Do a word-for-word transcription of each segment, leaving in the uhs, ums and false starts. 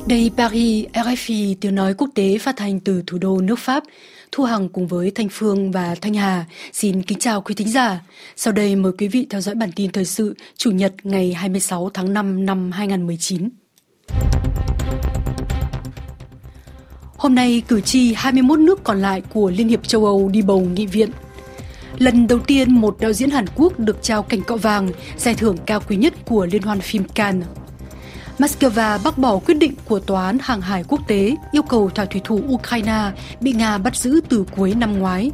Đây Paris, rờ ép i tiếng nói quốc tế phát thanh từ thủ đô nước Pháp. Thu Hằng cùng với Thanh Phương và Thanh Hà xin kính chào quý thính giả. Sau đây mời quý vị theo dõi bản tin thời sự Chủ nhật ngày hai mươi sáu tháng năm năm hai nghìn không trăm mười chín. Hôm nay, cử tri hai mươi mốt nước còn lại của Liên hiệp châu Âu đi bầu nghị viện. Lần đầu tiên, một đạo diễn Hàn Quốc được trao cành cọ vàng, giải thưởng cao quý nhất của Liên hoan phim Cannes. Moscow bác bỏ quyết định của Tòa án Hàng hải Quốc tế yêu cầu thảo thủy thủ Ukraine bị Nga bắt giữ từ cuối năm ngoái.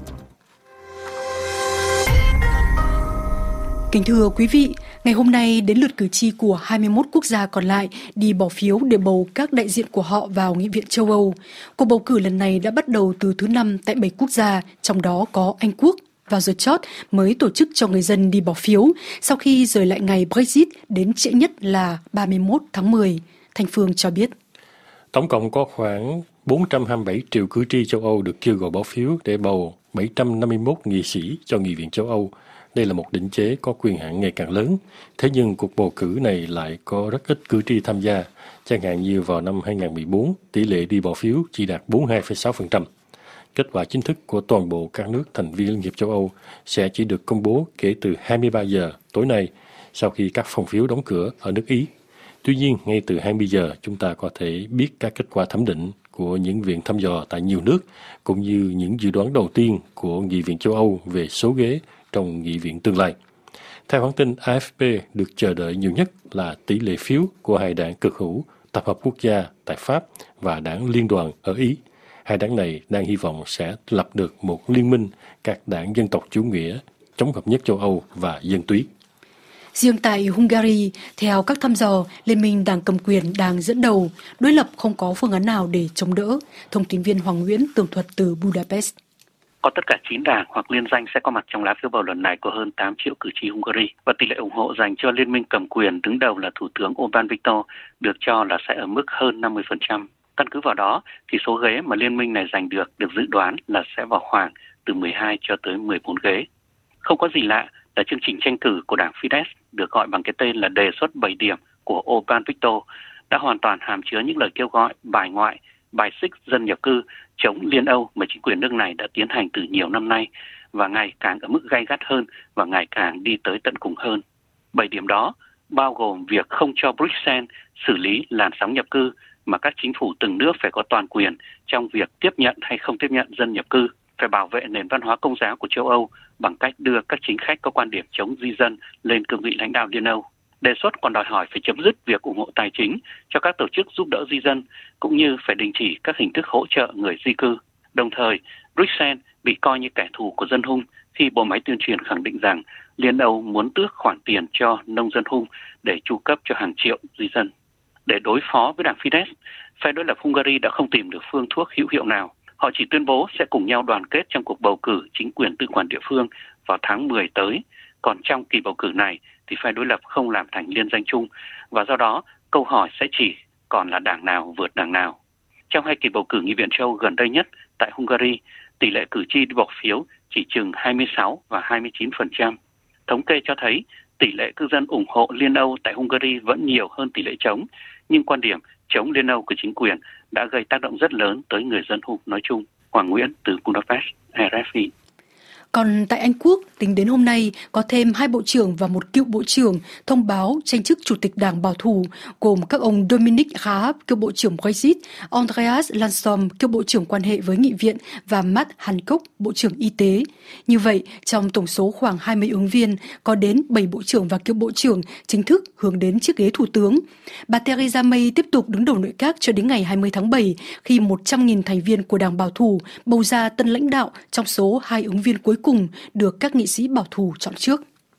Kính thưa quý vị, ngày hôm nay đến lượt cử tri của hai mươi mốt quốc gia còn lại đi bỏ phiếu để bầu các đại diện của họ vào Nghị viện châu Âu. Cuộc bầu cử lần này đã bắt đầu từ thứ năm tại bảy quốc gia, trong đó có Anh Quốc. Vào giờ chót mới tổ chức cho người dân đi bỏ phiếu sau khi rời lại ngày Brexit đến trễ nhất là ba mươi mốt tháng mười. Thanh Phương cho biết. Tổng cộng có khoảng bốn trăm hai mươi bảy triệu cử tri châu Âu được kêu gọi bỏ phiếu để bầu bảy trăm năm mươi mốt nghị sĩ cho Nghị viện châu Âu. Đây là một định chế có quyền hạn ngày càng lớn. Thế nhưng cuộc bầu cử này lại có rất ít cử tri tham gia. Chẳng hạn như vào năm hai nghìn không trăm mười bốn, tỷ lệ đi bỏ phiếu chỉ đạt bốn mươi hai phẩy sáu phần trăm. Kết quả chính thức của toàn bộ các nước thành viên Liên hiệp châu Âu sẽ chỉ được công bố kể từ hai mươi ba giờ tối nay sau khi các phòng phiếu đóng cửa ở nước Ý. Tuy nhiên, ngay từ hai mươi giờ chúng ta có thể biết các kết quả thẩm định của những viện thăm dò tại nhiều nước cũng như những dự đoán đầu tiên của Nghị viện châu Âu về số ghế trong Nghị viện tương lai. Theo hãng tin a ép pê, được chờ đợi nhiều nhất là tỷ lệ phiếu của hai đảng cực hữu Tập hợp Quốc gia tại Pháp và đảng Liên đoàn ở Ý. Hai đảng này đang hy vọng sẽ lập được một liên minh các đảng dân tộc chủ nghĩa, chống hợp nhất châu Âu và dân túy. Riêng tại Hungary, theo các thăm dò, Liên minh đảng cầm quyền đang dẫn đầu, đối lập không có phương án nào để chống đỡ. Thông tin viên Hoàng Nguyễn tường thuật từ Budapest. Có tất cả chín đảng hoặc liên danh sẽ có mặt trong lá phiếu bầu lần này của hơn tám triệu cử tri Hungary và tỷ lệ ủng hộ dành cho liên minh cầm quyền đứng đầu là Thủ tướng Orbán Viktor được cho là sẽ ở mức hơn năm mươi phần trăm. Căn cứ vào đó thì số ghế mà liên minh này giành được được dự đoán là sẽ vào khoảng từ mười hai cho tới mười bốn ghế. Không có gì lạ là chương trình tranh cử của đảng Fidesz được gọi bằng cái tên là đề xuất bảy điểm của Orbán Viktor đã hoàn toàn hàm chứa những lời kêu gọi bài ngoại, bài xích dân nhập cư, chống Liên Âu mà chính quyền nước này đã tiến hành từ nhiều năm nay và ngày càng ở mức gay gắt hơn và ngày càng đi tới tận cùng hơn. Bảy điểm đó bao gồm việc không cho Bruxelles xử lý làn sóng nhập cư mà các chính phủ từng nước phải có toàn quyền trong việc tiếp nhận hay không tiếp nhận dân nhập cư, phải bảo vệ nền văn hóa công giáo của châu Âu bằng cách đưa các chính khách có quan điểm chống di dân lên cương vị lãnh đạo Liên Âu. Đề xuất còn đòi hỏi phải chấm dứt việc ủng hộ tài chính cho các tổ chức giúp đỡ di dân, cũng như phải đình chỉ các hình thức hỗ trợ người di cư. Đồng thời, Bruxelles bị coi như kẻ thù của dân Hung khi bộ máy tuyên truyền khẳng định rằng Liên Âu muốn tước khoản tiền cho nông dân Hung để chu cấp cho hàng triệu di dân. Để đối phó với đảng Fidesz, phe đối lập Hungary đã không tìm được phương thuốc hữu hiệu nào. Họ chỉ tuyên bố sẽ cùng nhau đoàn kết trong cuộc bầu cử chính quyền tự quản địa phương vào tháng mười tới. Còn trong kỳ bầu cử này thì phe đối lập không làm thành liên danh chung và do đó câu hỏi sẽ chỉ còn là đảng nào vượt đảng nào. Trong hai kỳ bầu cử Nghị viện châu Âu gần đây nhất tại Hungary, tỷ lệ cử tri đi bỏ phiếu chỉ chừng hai mươi sáu và hai mươi chín phần trăm. Thống kê cho thấy tỷ lệ cư dân ủng hộ Liên Âu tại Hungary vẫn nhiều hơn tỷ lệ chống, nhưng quan điểm chống Liên Âu của chính quyền đã gây tác động rất lớn tới người dân Hung nói chung. Hoàng Nguyễn từ Budapest, rờ ép i. Còn tại Anh Quốc, tính đến hôm nay, có thêm hai bộ trưởng và một cựu bộ trưởng thông báo tranh chức chủ tịch đảng bảo thủ, gồm các ông Dominic Raab, cựu bộ trưởng Brexit, Andreas Landstorm, cựu bộ trưởng quan hệ với nghị viện và Matt Hancock, bộ trưởng y tế. Như vậy, trong tổng số khoảng hai mươi ứng viên, có đến bảy bộ trưởng và cựu bộ trưởng chính thức hướng đến chiếc ghế thủ tướng. Bà Theresa May tiếp tục đứng đầu nội các cho đến ngày hai mươi tháng bảy, khi một trăm nghìn thành viên của đảng bảo thủ bầu ra tân lãnh đạo trong số hai ứng viên cuối cùng được các nghị sĩ bảo thủ chọn trước.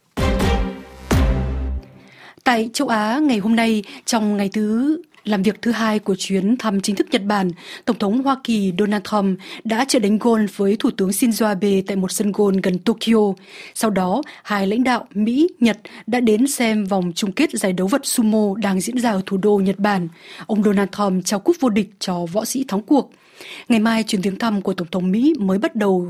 Tại châu Á ngày hôm nay, trong ngày thứ làm việc thứ hai của chuyến thăm chính thức Nhật Bản, Tổng thống Hoa Kỳ Donald Trump đã chơi đánh golf với Thủ tướng Shinzo Abe tại một sân golf gần Tokyo. Sau đó, hai lãnh đạo Mỹ, Nhật đã đến xem vòng chung kết giải đấu vật sumo đang diễn ra ở thủ đô Nhật Bản. Ông Donald Trump trao cúp vô địch cho võ sĩ thắng cuộc. Ngày mai, chuyến viếng thăm của Tổng thống Mỹ mới bắt đầu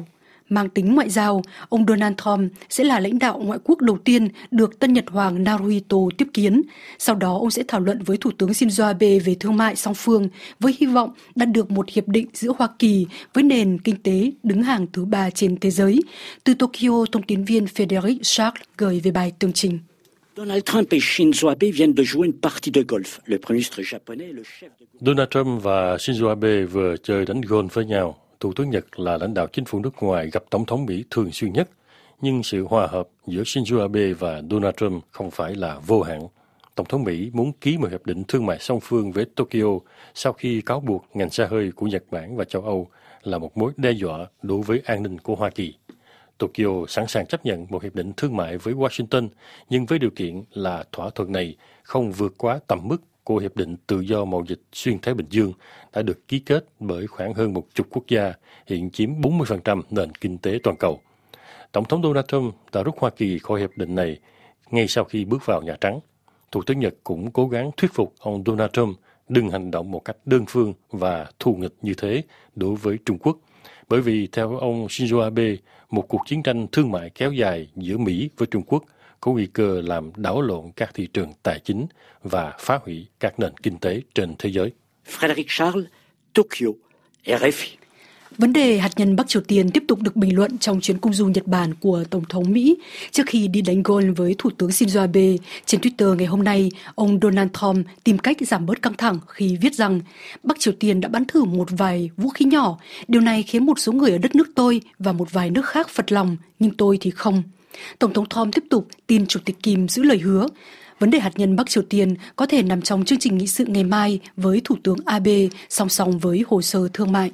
mang tính ngoại giao, ông Donald Trump sẽ là lãnh đạo ngoại quốc đầu tiên được tân Nhật Hoàng Naruhito tiếp kiến. Sau đó, ông sẽ thảo luận với Thủ tướng Shinzo Abe về thương mại song phương với hy vọng đạt được một hiệp định giữa Hoa Kỳ với nền kinh tế đứng hàng thứ ba trên thế giới. Từ Tokyo, thông tin viên Frédéric Charles gửi về bài tường trình. Donald Trump et Shinzo Abe viennent de jouer une partie de golf. Le Premier ministre japonais, le chef de... Donald Trump và Shinzo Abe vừa chơi đánh golf với nhau. Thủ tướng Nhật là lãnh đạo chính phủ nước ngoài gặp Tổng thống Mỹ thường xuyên nhất. Nhưng sự hòa hợp giữa Shinzo Abe và Donald Trump không phải là vô hạn. Tổng thống Mỹ muốn ký một hiệp định thương mại song phương với Tokyo sau khi cáo buộc ngành xe hơi của Nhật Bản và châu Âu là một mối đe dọa đối với an ninh của Hoa Kỳ. Tokyo sẵn sàng chấp nhận một hiệp định thương mại với Washington, nhưng với điều kiện là thỏa thuận này không vượt quá tầm mức của Hiệp định Tự do Mậu dịch Xuyên Thái Bình Dương đã được ký kết bởi khoảng hơn một chục quốc gia, hiện chiếm bốn mươi phần trăm nền kinh tế toàn cầu. Tổng thống Donald Trump đã rút Hoa Kỳ khỏi hiệp định này ngay sau khi bước vào Nhà Trắng. Thủ tướng Nhật cũng cố gắng thuyết phục ông Donald Trump đừng hành động một cách đơn phương và thù nghịch như thế đối với Trung Quốc. Bởi vì theo ông Shinzo Abe, một cuộc chiến tranh thương mại kéo dài giữa Mỹ với Trung Quốc có nguy cơ làm đảo lộn các thị trường tài chính và phá hủy các nền kinh tế trên thế giới. Frédéric Charles, Tokyo, R F I. Vấn đề hạt nhân Bắc Triều Tiên tiếp tục được bình luận trong chuyến công du Nhật Bản của Tổng thống Mỹ. Trước khi đi đánh golf với Thủ tướng Shinzo Abe, trên Twitter ngày hôm nay, ông Donald Trump tìm cách giảm bớt căng thẳng khi viết rằng Bắc Triều Tiên đã bắn thử một vài vũ khí nhỏ. Điều này khiến một số người ở đất nước tôi và một vài nước khác phật lòng, nhưng tôi thì không. Tổng thống Trump tiếp tục tin Chủ tịch Kim giữ lời hứa. Vấn đề hạt nhân Bắc Triều Tiên có thể nằm trong chương trình nghị sự ngày mai với Thủ tướng Abe song song với hồ sơ thương mại.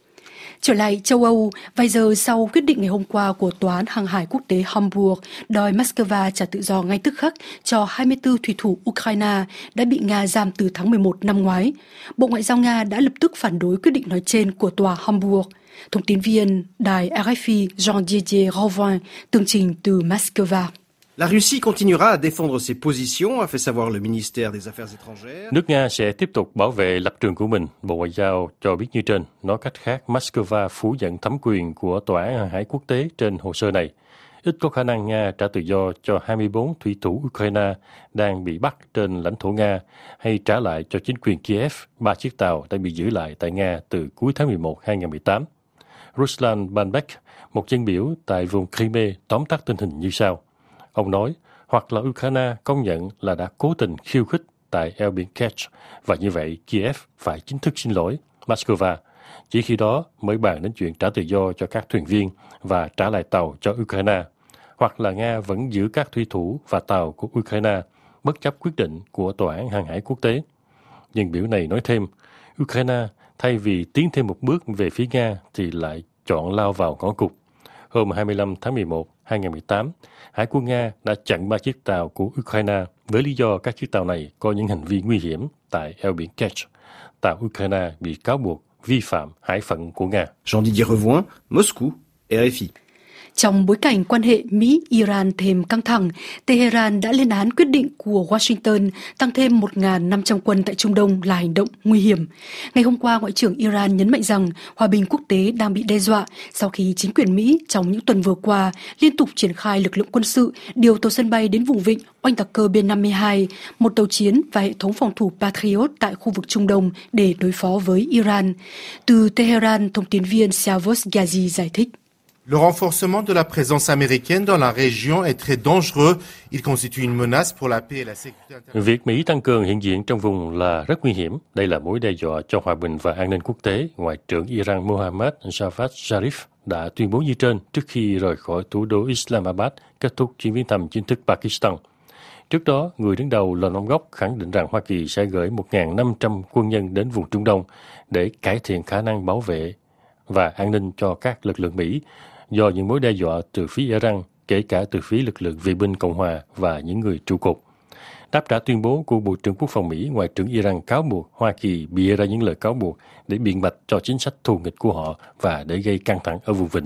Trở lại châu Âu, vài giờ sau quyết định ngày hôm qua của Tòa án Hàng hải Quốc tế Hamburg đòi Moscow trả tự do ngay tức khắc cho hai mươi tư thủy thủ Ukraine đã bị Nga giam từ tháng mười một năm ngoái, Bộ Ngoại giao Nga đã lập tức phản đối quyết định nói trên của Tòa Hamburg. Thông tin viên đài R F I Jean-Didier Rauvin tường trình từ Moscow. La Russie continuera à défendre ses positions, a fait savoir le ministère des Affaires étrangères. Nước Nga sẽ tiếp tục bảo vệ lập trường của mình, Bộ Ngoại giao cho biết như trên. Nói cách khác, Moscow phủ nhận thẩm quyền của Tòa án Hàng hải Quốc tế trên hồ sơ này. Ít có khả năng Nga trả tự do cho hai mươi bốn thủy thủ Ukraine đang bị bắt trên lãnh thổ Nga hay trả lại cho chính quyền Kiev ba chiếc tàu đã bị giữ lại tại Nga từ cuối tháng mười một hai nghìn không trăm mười tám. Ruslan Banbek, một dân biểu tại vùng Crimea, tóm tắt tình hình như sau. Ông nói, hoặc là Ukraine công nhận là đã cố tình khiêu khích tại eo biển Kerch, và như vậy Kiev phải chính thức xin lỗi Moscow. Chỉ khi đó mới bàn đến chuyện trả tự do cho các thuyền viên và trả lại tàu cho Ukraine. Hoặc là Nga vẫn giữ các thủy thủ và tàu của Ukraine, bất chấp quyết định của Tòa án Hàng hải Quốc tế. Dân biểu này nói thêm, Ukraine thay vì tiến thêm một bước về phía Nga thì lại chọn lao vào ngõ cụt. Hôm hai mươi lăm tháng mười một hai nghìn không trăm mười tám, Hải quân Nga đã chặn ba chiếc tàu của Ukraine với lý do các chiếc tàu này có những hành vi nguy hiểm tại eo biển Kerch. Tàu Ukraine bị cáo buộc vi phạm hải phận của Nga. Jean-Didier Rauvin, Moscou, R F I. Trong bối cảnh quan hệ Mỹ-Iran thêm căng thẳng, Tehran đã lên án quyết định của Washington tăng thêm một nghìn năm trăm quân tại Trung Đông là hành động nguy hiểm. Ngày hôm qua, Ngoại trưởng Iran nhấn mạnh rằng hòa bình quốc tế đang bị đe dọa sau khi chính quyền Mỹ trong những tuần vừa qua liên tục triển khai lực lượng quân sự, điều tàu sân bay đến vùng vịnh, oanh tạc cơ B năm mươi hai, một tàu chiến và hệ thống phòng thủ Patriot tại khu vực Trung Đông để đối phó với Iran. Từ Tehran, thông tin viên Siavos Ghazi giải thích. Le renforcement de la présence américaine dans la région est très dangereux. Il constitue une menace pour la paix et la sécurité internationale. Việc Mỹ tăng cường hiện diện trong vùng là rất nguy hiểm. Đây là mối đe dọa cho hòa bình và an ninh quốc tế. Ngoại trưởng Iran Mohammad Javad Zarif đã tuyên bố như trên trước khi rời khỏi thủ đô Islamabad, kết thúc chuyến viếng thăm chính thức Pakistan. Trước đó, người đứng đầu Lầu Năm Góc khẳng định rằng Hoa Kỳ sẽ gửi một nghìn năm trăm quân nhân đến vùng Trung Đông để cải thiện khả năng bảo vệ và an ninh cho các lực lượng Mỹ do những mối đe dọa từ phía Iran, kể cả từ phía lực lượng vệ binh Cộng hòa và những người trụ cột. Đáp trả tuyên bố của Bộ trưởng Quốc phòng Mỹ, Ngoại trưởng Iran cáo buộc Hoa Kỳ bịa ra những lời cáo buộc để biện bạch cho chính sách thù nghịch của họ và để gây căng thẳng ở vùng vịnh.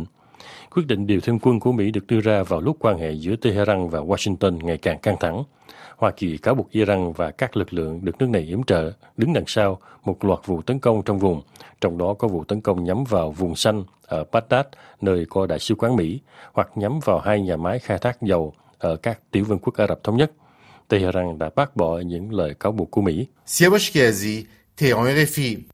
Quyết định điều thêm quân của Mỹ được đưa ra vào lúc quan hệ giữa Tehran và Washington ngày càng căng thẳng. Hoa Kỳ cáo buộc Iran và các lực lượng được nước này yểm trợ đứng đằng sau một loạt vụ tấn công trong vùng, trong đó có vụ tấn công nhắm vào vùng xanh ở Baghdad, nơi có đại sứ quán Mỹ, hoặc nhắm vào hai nhà máy khai thác dầu ở các tiểu vương quốc Ả Rập Thống Nhất. Tehran đã bác bỏ những lời cáo buộc của Mỹ. Siavash Kiazi, Tehran R F I.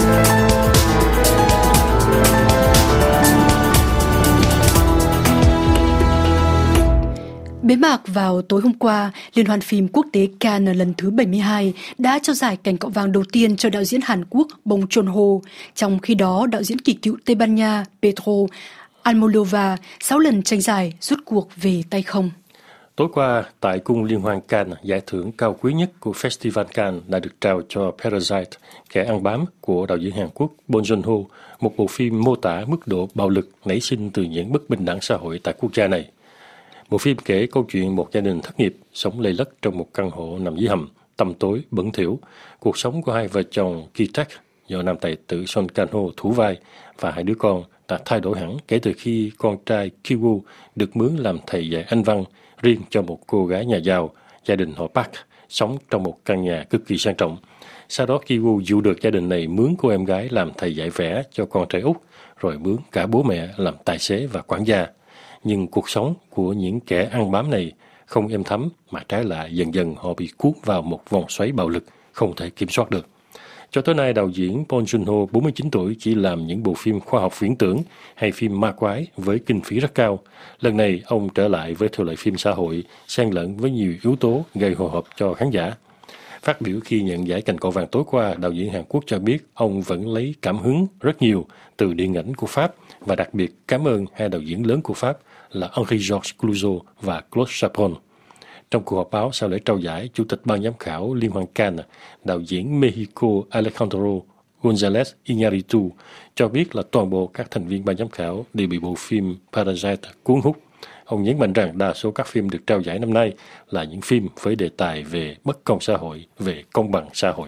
Bế mạc vào tối hôm qua, Liên hoan phim quốc tế Cannes lần thứ bảy mươi hai đã trao giải cành cọ vàng đầu tiên cho đạo diễn Hàn Quốc Bong Joon-ho. Trong khi đó, đạo diễn kỳ cựu Tây Ban Nha Pedro Almodóvar sáu lần tranh giải rút cuộc về tay không. Tối qua, tại Cung Liên hoan Cannes, giải thưởng cao quý nhất của Festival Cannes đã được trao cho Parasite, Kẻ ăn bám của đạo diễn Hàn Quốc Bong Joon-ho, một bộ phim mô tả mức độ bạo lực nảy sinh từ những bất bình đẳng xã hội tại quốc gia này. Bộ phim kể câu chuyện một gia đình thất nghiệp sống lầy lất trong một căn hộ nằm dưới hầm, tăm tối, bẩn thỉu. Cuộc sống của hai vợ chồng Ki-tak do nam tài tử Son Kang-ho thủ vai và hai đứa con đã thay đổi hẳn kể từ khi con trai Ki-woo được mướn làm thầy dạy Anh văn riêng cho một cô gái nhà giàu, gia đình họ Park, sống trong một căn nhà cực kỳ sang trọng. Sau đó Ki-woo dụ được gia đình này mướn cô em gái làm thầy dạy vẽ cho con trai út, rồi mướn cả bố mẹ làm tài xế và quản gia. Nhưng cuộc sống của những kẻ ăn bám này không êm thấm, mà trái lại dần dần họ bị cuốn vào một vòng xoáy bạo lực không thể kiểm soát được. Cho tới nay, đạo diễn Bong Joon-ho, bốn mươi chín tuổi, chỉ làm những bộ phim khoa học viễn tưởng hay phim ma quái với kinh phí rất cao. Lần này, ông trở lại với thể loại phim xã hội, xen lẫn với nhiều yếu tố gây hồi hộp cho khán giả. Phát biểu khi nhận giải cành cọ vàng tối qua, đạo diễn Hàn Quốc cho biết ông vẫn lấy cảm hứng rất nhiều từ điện ảnh của Pháp và đặc biệt cảm ơn hai đạo diễn lớn của Pháp là Henri-Georges Clouzot và Claude Chabrol. Trong cuộc họp báo sau lễ trao giải, Chủ tịch Ban giám khảo Liên hoan Cannes, đạo diễn Mexico Alejandro González Iñárritu cho biết là toàn bộ các thành viên ban giám khảo đều bị bộ phim Parasite cuốn hút. Ông nhấn mạnh rằng đa số các phim được trao giải năm nay là những phim với đề tài về bất công xã hội, về công bằng xã hội.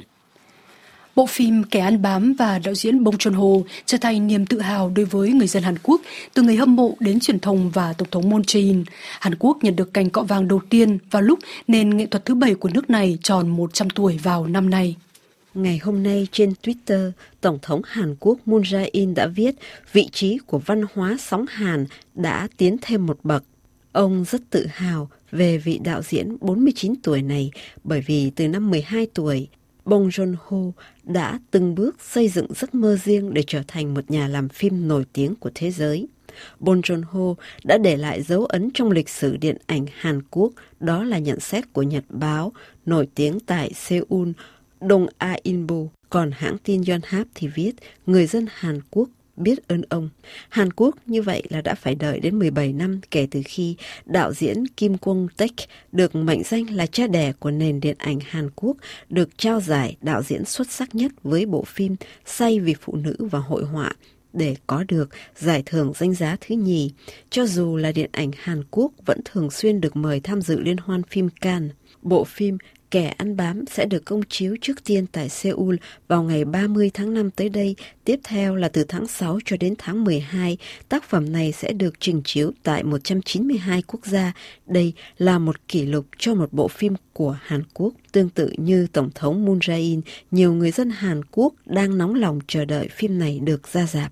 Bộ phim Kẻ ăn bám và đạo diễn Bong Joon-ho trở thành niềm tự hào đối với người dân Hàn Quốc, từ người hâm mộ đến truyền thông và Tổng thống Moon Jae-in. Hàn Quốc nhận được cành cọ vàng đầu tiên vào lúc nền nghệ thuật thứ bảy của nước này tròn một trăm tuổi vào năm nay. Ngày hôm nay trên Twitter, Tổng thống Hàn Quốc Moon Jae-in đã viết vị trí của văn hóa sóng Hàn đã tiến thêm một bậc. Ông rất tự hào về vị đạo diễn bốn mươi chín tuổi này bởi vì từ năm mười hai tuổi, Bong Joon-ho đã từng bước xây dựng giấc mơ riêng để trở thành một nhà làm phim nổi tiếng của thế giới. Bong Joon-ho đã để lại dấu ấn trong lịch sử điện ảnh Hàn Quốc, đó là nhận xét của nhật báo nổi tiếng tại Seoul, Dong A-inbo. Còn hãng tin Yonhap thì viết, người dân Hàn Quốc biết ơn ông. Hàn Quốc như vậy là đã phải đợi đến mười bảy năm kể từ khi đạo diễn Kim Kwon-taek được mệnh danh là cha đẻ của nền điện ảnh Hàn Quốc được trao giải đạo diễn xuất sắc nhất với bộ phim Say vì phụ nữ và hội họa để có được giải thưởng danh giá thứ nhì, cho dù là điện ảnh Hàn Quốc vẫn thường xuyên được mời tham dự liên hoan phim Cannes. Bộ phim Kẻ ăn bám sẽ được công chiếu trước tiên tại Seoul vào ngày ba mươi tháng năm tới đây. Tiếp theo là từ tháng sáu cho đến tháng mười hai, tác phẩm này sẽ được trình chiếu tại một trăm chín mươi hai quốc gia. Đây là một kỷ lục cho một bộ phim của Hàn Quốc. Tương tự như Tổng thống Moon Jae-in, nhiều người dân Hàn Quốc đang nóng lòng chờ đợi phim này được ra rạp.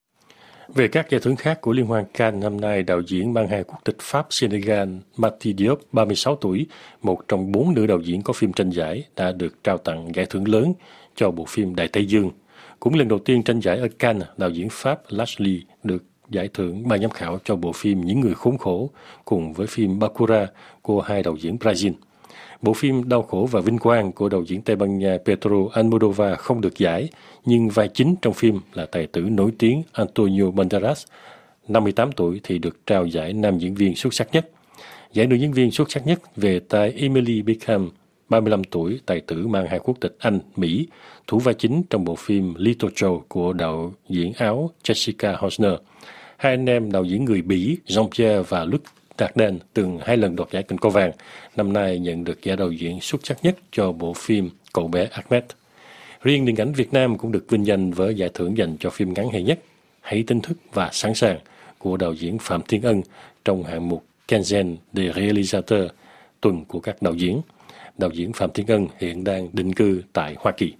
Về các giải thưởng khác của Liên hoan Cannes năm nay, đạo diễn mang hai quốc tịch Pháp-Senegal Mati Diop, ba mươi sáu tuổi, một trong bốn nữ đạo diễn có phim tranh giải, đã được trao tặng giải thưởng lớn cho bộ phim Đại Tây Dương. Cũng lần đầu tiên tranh giải ở Cannes, đạo diễn Pháp Lashley được giải thưởng ban giám khảo cho bộ phim Những người khốn khổ, cùng với phim Bacurau của hai đạo diễn Brazil. Bộ phim Đau khổ và vinh quang của đạo diễn Tây Ban Nha Pedro Almodóvar không được giải, nhưng vai chính trong phim là tài tử nổi tiếng Antonio Banderas, năm mươi tám tuổi, thì được trao giải nam diễn viên xuất sắc nhất. Giải nữ diễn viên xuất sắc nhất về tay Emily Beckham, ba mươi lăm tuổi, tài tử mang hai quốc tịch Anh, Mỹ, thủ vai chính trong bộ phim Little Joe của đạo diễn Áo Jessica Hosner. Hai anh em đạo diễn người Bỉ Jean-Pierre và Luc Dardenne từng hai lần đoạt giải cành cọ vàng, năm nay nhận được giải đạo diễn xuất sắc nhất cho bộ phim Cậu bé Ahmed. Riêng điện ảnh Việt Nam cũng được vinh danh với giải thưởng dành cho phim ngắn hay nhất, Hãy Tỉnh Thức và Sẵn Sàng của đạo diễn Phạm Thiên Ân trong hạng mục Quinzaine des réalisateurs, tuần của các đạo diễn. Đạo diễn Phạm Thiên Ân hiện đang định cư tại Hoa Kỳ.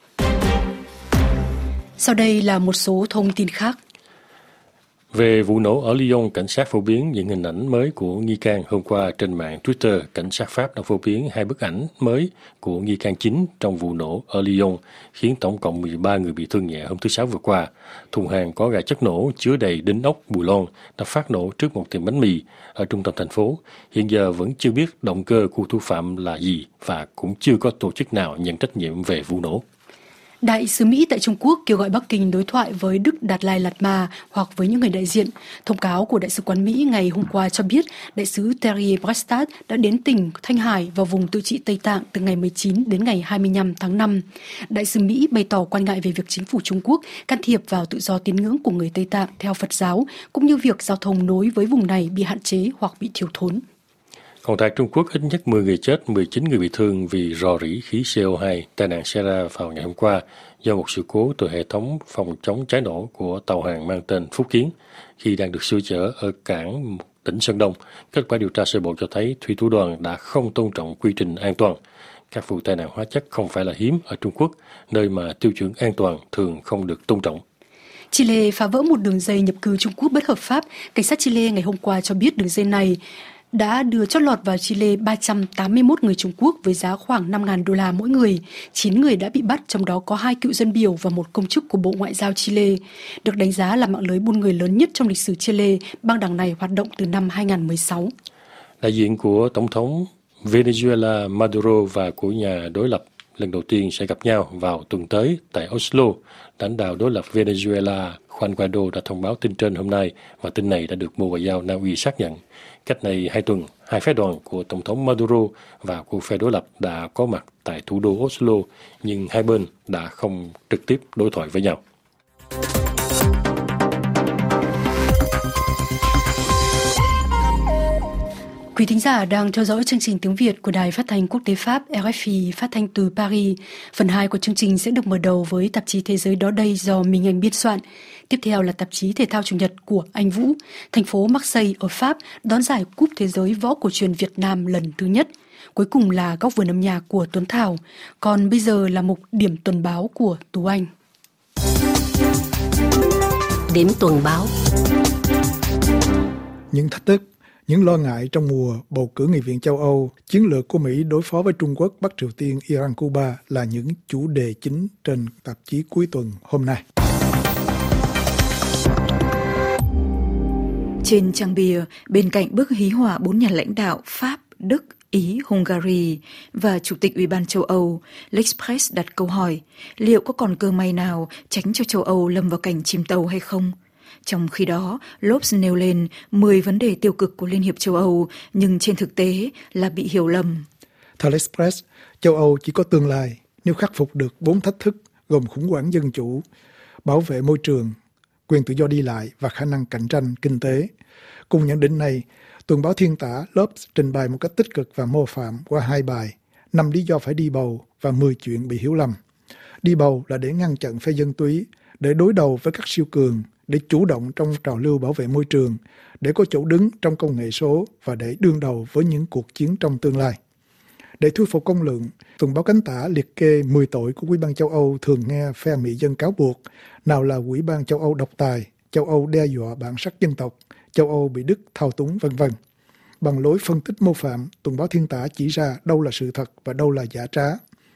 Sau đây là một số thông tin khác. Về vụ nổ ở Lyon, cảnh sát phổ biến những hình ảnh mới của nghi can. Hôm qua trên mạng Twitter, cảnh sát Pháp đã phổ biến hai bức ảnh mới của nghi can chính trong vụ nổ ở Lyon, khiến tổng cộng mười ba người bị thương nhẹ hôm thứ Sáu vừa qua. Thùng hàng có gài chất nổ chứa đầy đính ốc bù lon đã phát nổ trước một tiệm bánh mì ở trung tâm thành phố. Hiện giờ vẫn chưa biết động cơ của thủ phạm là gì và cũng chưa có tổ chức nào nhận trách nhiệm về vụ nổ. Đại sứ Mỹ tại Trung Quốc kêu gọi Bắc Kinh đối thoại với Đức Đạt Lai Lạt Ma hoặc với những người đại diện. Thông cáo của Đại sứ quán Mỹ ngày hôm qua cho biết Đại sứ Thierry Brestad đã đến tỉnh Thanh Hải và vùng tự trị Tây Tạng từ ngày mười chín đến ngày hai mươi lăm tháng năm. Đại sứ Mỹ bày tỏ quan ngại về việc chính phủ Trung Quốc can thiệp vào tự do tín ngưỡng của người Tây Tạng theo Phật giáo, cũng như việc giao thông nối với vùng này bị hạn chế hoặc bị thiếu thốn. Còn tại Trung Quốc, ít nhất mười người chết, mười chín người bị thương vì rò rỉ khí xê o hai. Tai nạn xảy ra vào ngày hôm qua do một sự cố từ hệ thống phòng chống cháy nổ của tàu hàng mang tên Phúc Kiến khi đang được sửa chở ở cảng tỉnh Sơn Đông. Kết quả điều tra sơ bộ cho thấy thủy thủ đoàn đã không tôn trọng quy trình an toàn. Các vụ tai nạn hóa chất không phải là hiếm ở Trung Quốc, nơi mà tiêu chuẩn an toàn thường không được tôn trọng. Chile phá vỡ một đường dây nhập cư Trung Quốc bất hợp pháp. Cảnh sát Chile ngày hôm qua cho biết đường dây này đã đưa chót lọt vào Chile ba trăm tám mươi mốt người Trung Quốc với giá khoảng năm nghìn đô la mỗi người. chín người đã bị bắt, trong đó có hai cựu dân biểu và một công chức của Bộ Ngoại giao Chile. Được đánh giá là mạng lưới buôn người lớn nhất trong lịch sử Chile, băng đảng này hoạt động từ năm hai nghìn không trăm mười sáu. Đại diện của Tổng thống Venezuela Maduro và của nhà đối lập lần đầu tiên sẽ gặp nhau vào tuần tới tại Oslo. Lãnh đạo đối lập Venezuela Juan Guaido đã thông báo tin trên hôm nay và tin này đã được Bộ Ngoại giao Na Uy xác nhận. Cách này hai tuần, hai phái đoàn của Tổng thống Maduro và của phe đối lập đã có mặt tại thủ đô Oslo, nhưng hai bên đã không trực tiếp đối thoại với nhau. Quý thính giả đang theo dõi chương trình tiếng Việt của Đài Phát thanh Quốc tế Pháp R F I phát thanh từ Paris. Phần hai của chương trình sẽ được mở đầu với tạp chí Thế giới đó đây do Minh Anh biên soạn. Tiếp theo là tạp chí Thể thao Chủ nhật của Anh Vũ. Thành phố Marseille ở Pháp đón giải Cúp Thế giới võ cổ truyền Việt Nam lần thứ nhất. Cuối cùng là góc vườn âm nhạc của Tuấn Thảo. Còn bây giờ là mục điểm tuần báo của Tú Anh. Điểm tuần báo. Những thách thức, những lo ngại trong mùa bầu cử Nghị viện châu Âu, chiến lược của Mỹ đối phó với Trung Quốc, Bắc Triều Tiên, Iran, Cuba là những chủ đề chính trên tạp chí cuối tuần hôm nay. Trên trang bìa, bên cạnh bức hí họa bốn nhà lãnh đạo Pháp, Đức, Ý, Hungary và Chủ tịch Ủy ban châu Âu, L'Express đặt câu hỏi liệu có còn cơ may nào tránh cho châu Âu lâm vào cảnh chìm tàu hay không? Trong khi đó, Lopes nêu lên mười vấn đề tiêu cực của Liên hiệp châu Âu, nhưng trên thực tế là bị hiểu lầm. Theo L'Express, châu Âu chỉ có tương lai nếu khắc phục được bốn thách thức gồm khủng hoảng dân chủ, bảo vệ môi trường, quyền tự do đi lại và khả năng cạnh tranh kinh tế. Cùng nhận định này, tuần báo Thiên Tả Lopes trình bày một cách tích cực và mô phạm qua hai bài, năm lý do phải đi bầu và mười chuyện bị hiểu lầm. Đi bầu là để ngăn chặn phe dân túy, để đối đầu với các siêu cường, để chủ động trong trào lưu bảo vệ môi trường, để có chỗ đứng trong công nghệ số và để đương đầu với những cuộc chiến trong tương lai. Để thuyết phục công luận, tuần báo Cánh Tả liệt kê mười tội của Ủy ban châu Âu thường nghe phe Mỹ dân cáo buộc, nào là Ủy ban châu Âu độc tài, châu Âu đe dọa bản sắc dân tộc, châu Âu bị Đức thao túng, vân vân. Bằng lối phân tích mô phạm, tuần báo Thiên Tả chỉ ra đâu là sự thật và đâu là giả trá.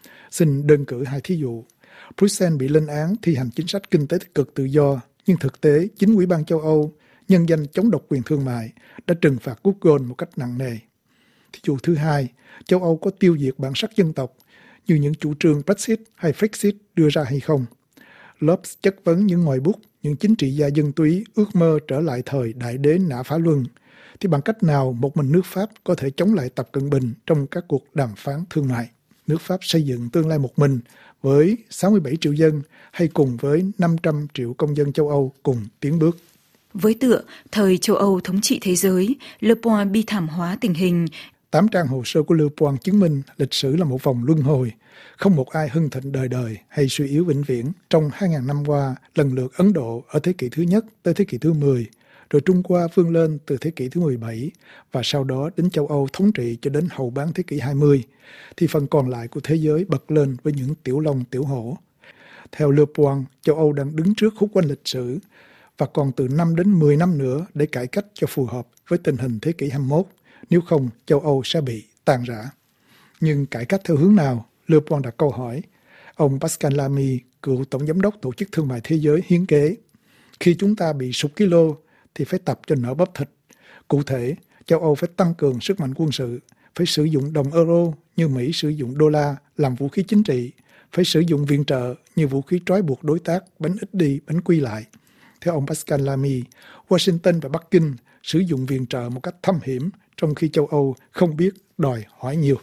Xin đơn cử hai thí dụ. Bruxelles bị lên án thi hành chính sách kinh tế tích cực tự do, nhưng thực tế chính Ủy ban châu Âu nhân danh chống độc quyền thương mại đã trừng phạt Google một cách nặng nề. Thí dụ thứ hai, châu Âu có tiêu diệt bản sắc dân tộc như những chủ trương Brexit hay Brexit đưa ra hay không? Lopes chất vấn những ngòi bút, những chính trị gia dân túy ước mơ trở lại thời đại đế nã phá luân. Thì bằng cách nào một mình nước Pháp có thể chống lại Tập Cận Bình trong các cuộc đàm phán thương mại? Nước Pháp xây dựng tương lai một mình với sáu mươi bảy triệu dân hay cùng với năm trăm triệu công dân châu Âu cùng tiến bước? Với tựa thời châu Âu thống trị thế giới, Le Point bi thảm hóa tình hình. Tám trang hồ sơ của Le Point chứng minh lịch sử là một vòng luân hồi. Không một ai hưng thịnh đời đời hay suy yếu vĩnh viễn. Trong hai nghìn năm qua, lần lượt Ấn Độ ở thế kỷ thứ nhất tới thế kỷ thứ mười, rồi Trung Hoa vươn lên từ thế kỷ thứ mười bảy và sau đó đến châu Âu thống trị cho đến hậu bán thế kỷ hai mươi, thì phần còn lại của thế giới bật lên với những tiểu long tiểu hổ. Theo Le Point, châu Âu đang đứng trước khúc quanh lịch sử và còn từ năm đến mười năm nữa để cải cách cho phù hợp với tình hình thế kỷ hai mươi mốt, nếu không châu Âu sẽ bị tan rã. Nhưng cải cách theo hướng nào? Le Point đặt câu hỏi. Ông Pascal Lamy, cựu tổng giám đốc Tổ chức Thương mại Thế giới hiến kế, khi chúng ta bị sụt kilo thì phải tập cho nở bắp thịt. Cụ thể, châu Âu phải tăng cường sức mạnh quân sự, phải sử dụng đồng euro như Mỹ sử dụng đô la làm vũ khí chính trị, phải sử dụng viện trợ như vũ khí trói buộc đối tác, bánh ít đi, bánh quy lại. Theo ông Pascal Lamy, Washington và Bắc Kinh sử dụng viện trợ một cách thâm hiểm, trong khi châu Âu không biết đòi hỏi nhiều.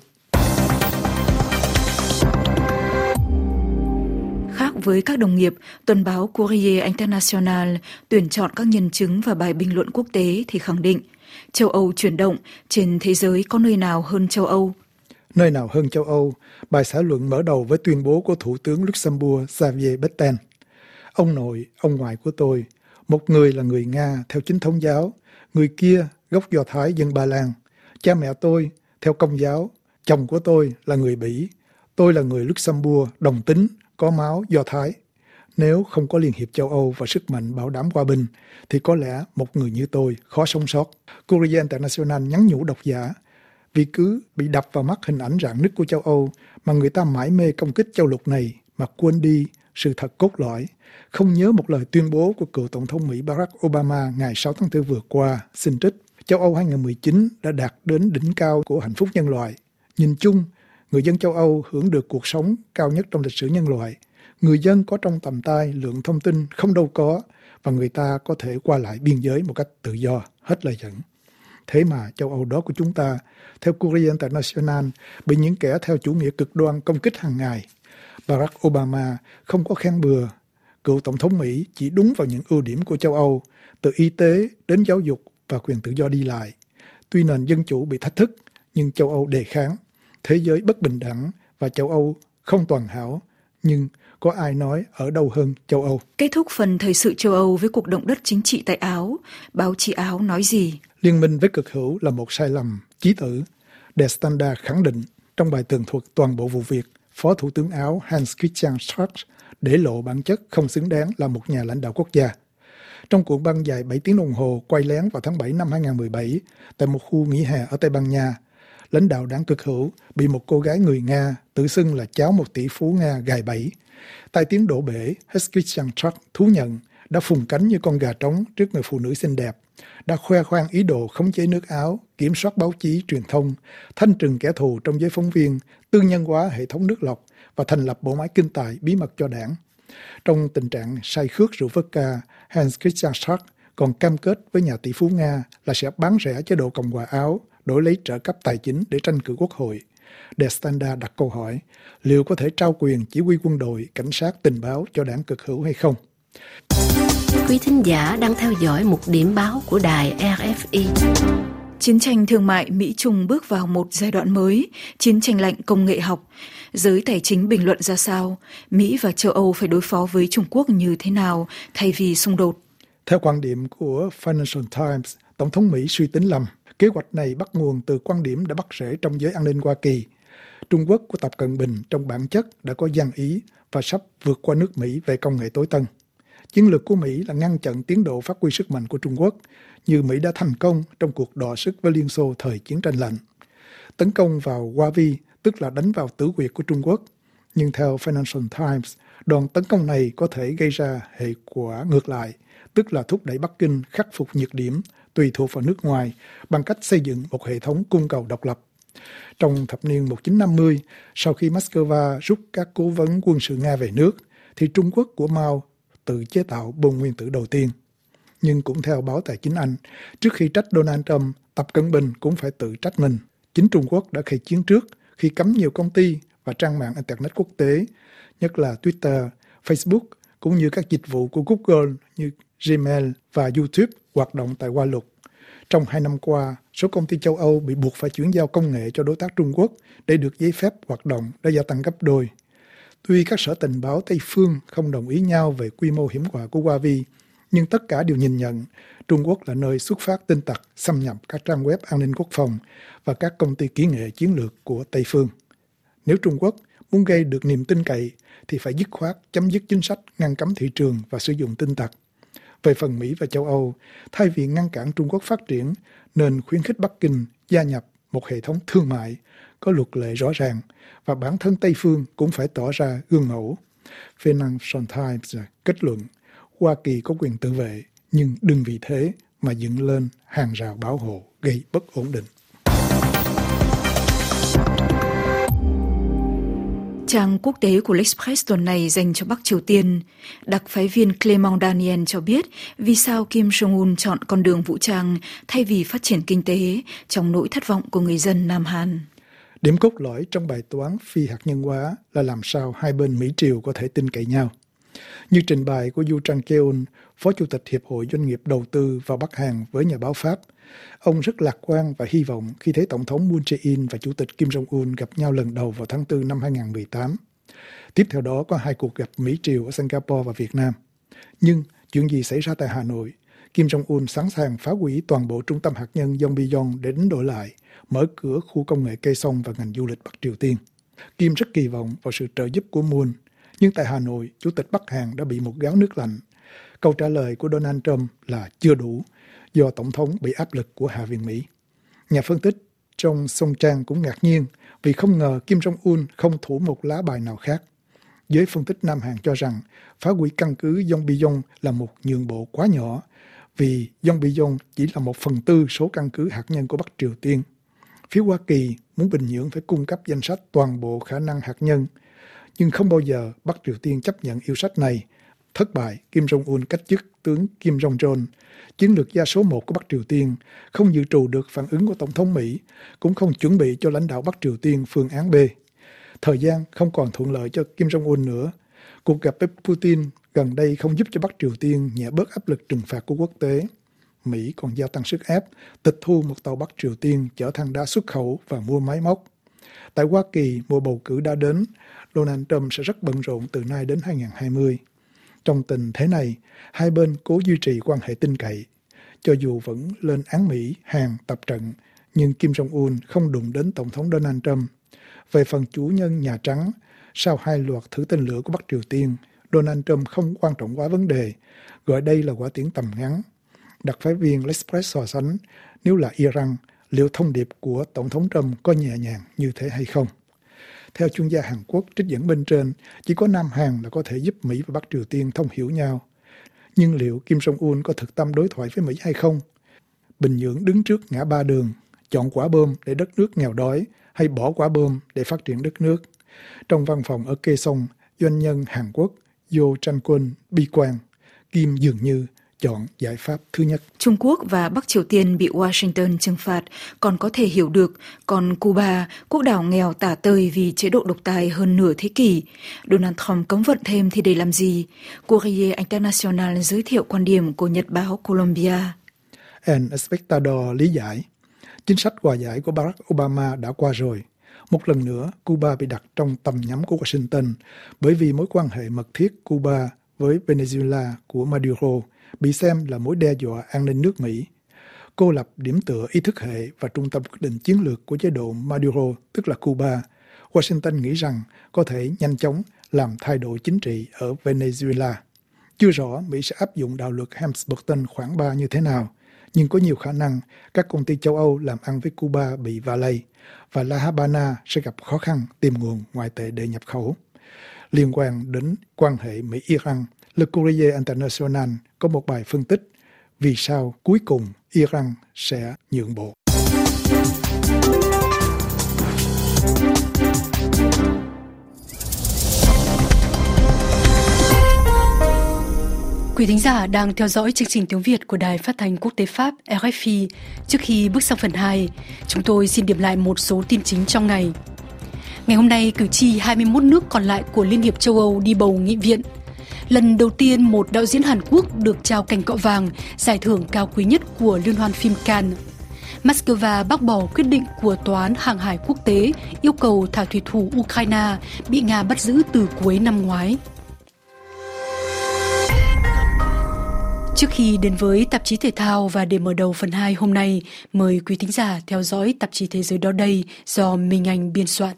Khác với các đồng nghiệp, tuần báo Courrier International tuyển chọn các nhân chứng và bài bình luận quốc tế thì khẳng định châu Âu chuyển động, trên thế giới có nơi nào hơn châu Âu? Nơi nào hơn châu Âu? Bài xã luận mở đầu với tuyên bố của Thủ tướng Luxembourg Xavier Bettel. Ông nội, ông ngoại của tôi, một người là người Nga theo chính thống giáo, người kia gốc Do Thái dân Ba Lan. Cha mẹ tôi theo Công giáo, chồng của tôi là người Bỉ, tôi là người Luxembourg đồng tính, có máu Do Thái. Nếu không có Liên hiệp châu Âu và sức mạnh bảo đảm hòa bình, thì có lẽ một người như tôi khó sống sót. Courrier International nhắn nhủ độc giả, vì cứ bị đập vào mắt hình ảnh rạn nứt của châu Âu mà người ta mãi mê công kích châu lục này mà quên đi sự thật cốt lõi, không nhớ một lời tuyên bố của cựu Tổng thống Mỹ Barack Obama ngày sáu tháng tư vừa qua, xin trích, châu Âu hai không một chín đã đạt đến đỉnh cao của hạnh phúc nhân loại. Nhìn chung, người dân châu Âu hưởng được cuộc sống cao nhất trong lịch sử nhân loại. Người dân có trong tầm tay lượng thông tin không đâu có và người ta có thể qua lại biên giới một cách tự do, hết lời dẫn. Thế mà châu Âu đó của chúng ta, theo Courrier International, bị những kẻ theo chủ nghĩa cực đoan công kích hàng ngày. Barack Obama không có khen bừa. Cựu Tổng thống Mỹ chỉ đúng vào những ưu điểm của châu Âu, từ y tế đến giáo dục và quyền tự do đi lại. Tuy nền dân chủ bị thách thức, nhưng châu Âu đề kháng. Thế giới bất bình đẳng và châu Âu không toàn hảo, nhưng có ai nói ở đâu hơn châu Âu. Kết thúc phần thời sự châu Âu với cuộc động đất chính trị tại Áo, báo chí Áo nói gì? Liên minh với cực hữu là một sai lầm, chí tử. Der Standard khẳng định trong bài tường thuật toàn bộ vụ việc, Phó Thủ tướng Áo Hans Christian Strache để lộ bản chất không xứng đáng là một nhà lãnh đạo quốc gia. Trong cuộn băng dài bảy tiếng đồng hồ quay lén vào tháng bảy năm hai không một bảy tại một khu nghỉ hè ở Tây Ban Nha, lãnh đạo đảng cực hữu bị một cô gái người Nga tự xưng là cháu một tỷ phú Nga gài bẫy. Tai tiếng đổ bể, Hans Christian Strache thú nhận đã phùng cánh như con gà trống trước người phụ nữ xinh đẹp, đã khoe khoang ý đồ khống chế nước Áo, kiểm soát báo chí, truyền thông, thanh trừng kẻ thù trong giới phóng viên, tư nhân hóa hệ thống nước lọc và thành lập bộ máy kinh tài bí mật cho đảng. Trong tình trạng say khước rượu vodka, Hans Christian Strache còn cam kết với nhà tỷ phú Nga là sẽ bán rẻ chế độ Cộng hòa Áo, đổi lấy trợ cấp tài chính để tranh cử quốc hội. Der Standard đặt câu hỏi, liệu có thể trao quyền chỉ huy quân đội, cảnh sát, tình báo cho đảng cực hữu hay không? Quý thính giả đang theo dõi một điểm báo của đài rờ ép i. Chiến tranh thương mại Mỹ-Trung bước vào một giai đoạn mới, chiến tranh lạnh công nghệ học. Giới tài chính bình luận ra sao? Mỹ và châu Âu phải đối phó với Trung Quốc như thế nào thay vì xung đột? Theo quan điểm của Financial Times, Tổng thống Mỹ suy tính lầm. Kế hoạch này bắt nguồn từ quan điểm đã bắt rễ trong giới an ninh Hoa Kỳ. Trung Quốc của Tập Cận Bình trong bản chất đã có gian ý và sắp vượt qua nước Mỹ về công nghệ tối tân. Chiến lược của Mỹ là ngăn chặn tiến độ phát huy sức mạnh của Trung Quốc, như Mỹ đã thành công trong cuộc đọ sức với Liên Xô thời chiến tranh lạnh. Tấn công vào Huawei, tức là đánh vào tử huyệt của Trung Quốc. Nhưng theo Financial Times, đòn tấn công này có thể gây ra hệ quả ngược lại, tức là thúc đẩy Bắc Kinh khắc phục nhược điểm tùy thuộc vào nước ngoài bằng cách xây dựng một hệ thống cung cầu độc lập. Trong thập niên một nghìn chín trăm năm mươi, sau khi Moscow rút các cố vấn quân sự Nga về nước, thì Trung Quốc của Mao tự chế tạo bom nguyên tử đầu tiên. Nhưng cũng theo báo Tài chính Anh, trước khi trách Donald Trump, Tập Cận Bình cũng phải tự trách mình. Chính Trung Quốc đã khai chiến trước khi cấm nhiều công ty và trang mạng Internet quốc tế, nhất là Twitter, Facebook, cũng như các dịch vụ của Google như Gmail và YouTube hoạt động tại Hoa Lục. Trong hai năm qua, số công ty châu Âu bị buộc phải chuyển giao công nghệ cho đối tác Trung Quốc để được giấy phép hoạt động đã gia tăng gấp đôi. Tuy các sở tình báo Tây phương không đồng ý nhau về quy mô hiểm họa của Huawei, Nhưng tất cả đều nhìn nhận Trung Quốc là nơi xuất phát tin tặc xâm nhập các trang web an ninh quốc phòng và các công ty kỹ nghệ chiến lược của Tây phương. Nếu Trung Quốc muốn gây được niềm tin cậy thì phải dứt khoát chấm dứt chính sách ngăn cấm thị trường và sử dụng tin tặc. Về phần Mỹ và châu Âu, thay vì ngăn cản Trung Quốc phát triển, nên khuyến khích Bắc Kinh gia nhập một hệ thống thương mại có luật lệ rõ ràng và bản thân Tây phương cũng phải tỏ ra gương mẫu. Financial Times kết luận, Hoa Kỳ có quyền tự vệ, nhưng đừng vì thế mà dựng lên hàng rào bảo hộ gây bất ổn định. Trang quốc tế của L'Express tuần này dành cho Bắc Triều Tiên. Đặc phái viên Clément Daniel cho biết vì sao Kim Jong-un chọn con đường vũ trang thay vì phát triển kinh tế trong nỗi thất vọng của người dân Nam Hàn. Điểm cốt lõi trong bài toán phi hạt nhân hóa là làm sao hai bên Mỹ-Triều có thể tin cậy nhau. Như trình bày của Yu Chang-keun, Phó Chủ tịch Hiệp hội Doanh nghiệp Đầu tư vào Bắc Hàn với nhà báo Pháp, ông rất lạc quan và hy vọng khi thấy Tổng thống Moon Jae-in và Chủ tịch Kim Jong-un gặp nhau lần đầu vào tháng tư năm hai không một tám. Tiếp theo đó có hai cuộc gặp Mỹ-Triều ở Singapore và Việt Nam. Nhưng chuyện gì xảy ra tại Hà Nội? Kim Jong-un sẵn sàng phá hủy toàn bộ trung tâm hạt nhân Yongbyon để đánh đổi lại, mở cửa khu công nghệ cây sông và ngành du lịch Bắc Triều Tiên. Kim rất kỳ vọng vào sự trợ giúp của Moon. Nhưng tại Hà Nội, Chủ tịch Bắc Hàn đã bị một gáo nước lạnh. Câu trả lời của Donald Trump là chưa đủ, do Tổng thống bị áp lực của Hạ viện Mỹ. Nhà phân tích trong Song Trang cũng ngạc nhiên vì không ngờ Kim Jong-un không thủ một lá bài nào khác. Giới phân tích Nam Hàn cho rằng phá hủy căn cứ Yongbyon là một nhượng bộ quá nhỏ vì Yongbyon chỉ là một phần tư số căn cứ hạt nhân của Bắc Triều Tiên. Phía Hoa Kỳ muốn Bình Nhưỡng phải cung cấp danh sách toàn bộ khả năng hạt nhân, nhưng không bao giờ Bắc Triều Tiên chấp nhận yêu sách này. Thất bại, Kim Jong-un cách chức tướng Kim Jong-chol, chiến lược gia số một của Bắc Triều Tiên, không dự trù được phản ứng của Tổng thống Mỹ, cũng không chuẩn bị cho lãnh đạo Bắc Triều Tiên phương án B. Thời gian không còn thuận lợi cho Kim Jong-un nữa. Cuộc gặp với Putin gần đây không giúp cho Bắc Triều Tiên nhẹ bớt áp lực trừng phạt của quốc tế. Mỹ còn gia tăng sức ép, tịch thu một tàu Bắc Triều Tiên chở than đá xuất khẩu và mua máy móc. Tại Hoa Kỳ, mùa bầu cử đã đến, Donald Trump sẽ rất bận rộn từ nay đến hai không hai không. Trong tình thế này, hai bên cố duy trì quan hệ tin cậy. Cho dù vẫn lên án Mỹ, Hàn tập trận, nhưng Kim Jong-un không đụng đến Tổng thống Donald Trump. Về phần chủ nhân Nhà Trắng, sau hai loạt thử tên lửa của Bắc Triều Tiên, Donald Trump không quan trọng quá vấn đề, gọi đây là quả tiễn tầm ngắn. Đặc phái viên L'Express so sánh, nếu là Iran, liệu thông điệp của Tổng thống Trump có nhẹ nhàng như thế hay không? Theo chuyên gia Hàn Quốc trích dẫn bên trên, chỉ có Nam Hàn là có thể giúp Mỹ và Bắc Triều Tiên thông hiểu nhau. Nhưng liệu Kim Jong-un có thực tâm đối thoại với Mỹ hay không? Bình Nhưỡng đứng trước ngã ba đường, chọn quả bom để đất nước nghèo đói hay bỏ quả bom để phát triển đất nước. Trong văn phòng ở Kaesong, doanh nhân Hàn Quốc Yo Chang-keun bi quan, Kim dường như chọn giải pháp thứ nhất. Trung Quốc và Bắc Triều Tiên bị Washington trừng phạt còn có thể hiểu được, còn Cuba, quốc đảo nghèo tả tơi vì chế độ độc tài hơn nửa thế kỷ, Donald Trump cấm vận thêm thì để làm gì? Courrier International giới thiệu quan điểm của Nhật báo Colombia. El Espectador lý giải, chính sách hòa giải của Barack Obama đã qua rồi. Một lần nữa, Cuba bị đặt trong tầm nhắm của Washington bởi vì mối quan hệ mật thiết Cuba với Venezuela của Maduro bị xem là mối đe dọa an ninh nước Mỹ. Cô lập điểm tựa ý thức hệ và trung tâm quyết định chiến lược của chế độ Maduro, tức là Cuba. Washington nghĩ rằng có thể nhanh chóng làm thay đổi chính trị ở Venezuela. Chưa rõ Mỹ sẽ áp dụng đạo luật Helms-Burton khoản ba như thế nào, nhưng có nhiều khả năng các công ty châu Âu làm ăn với Cuba bị vạ lây và La Habana sẽ gặp khó khăn tìm nguồn ngoại tệ để nhập khẩu. Liên quan đến quan hệ Mỹ-Iran, Le Courrier International có một bài phân tích vì sao cuối cùng Iran sẽ nhượng bộ. Quý thính giả đang theo dõi chương trình tiếng Việt của Đài Phát thanh Quốc tế Pháp R F I. Trước khi bước sang phần hai, chúng tôi xin điểm lại một số tin chính trong ngày. Ngày hôm nay, cử tri hai mươi mốt nước còn lại của Liên hiệp châu Âu đi bầu nghị viện. Lần đầu tiên, một đạo diễn Hàn Quốc được trao cành cọ vàng, giải thưởng cao quý nhất của Liên hoan phim Cannes. Moscow bác bỏ quyết định của Tòa án Hàng hải Quốc tế yêu cầu thả thủy thủ Ukraine bị Nga bắt giữ từ cuối năm ngoái. Trước khi đến với tạp chí thể thao và để mở đầu phần hai hôm nay, mời quý thính giả theo dõi tạp chí Thế giới đó đây do Minh Anh biên soạn.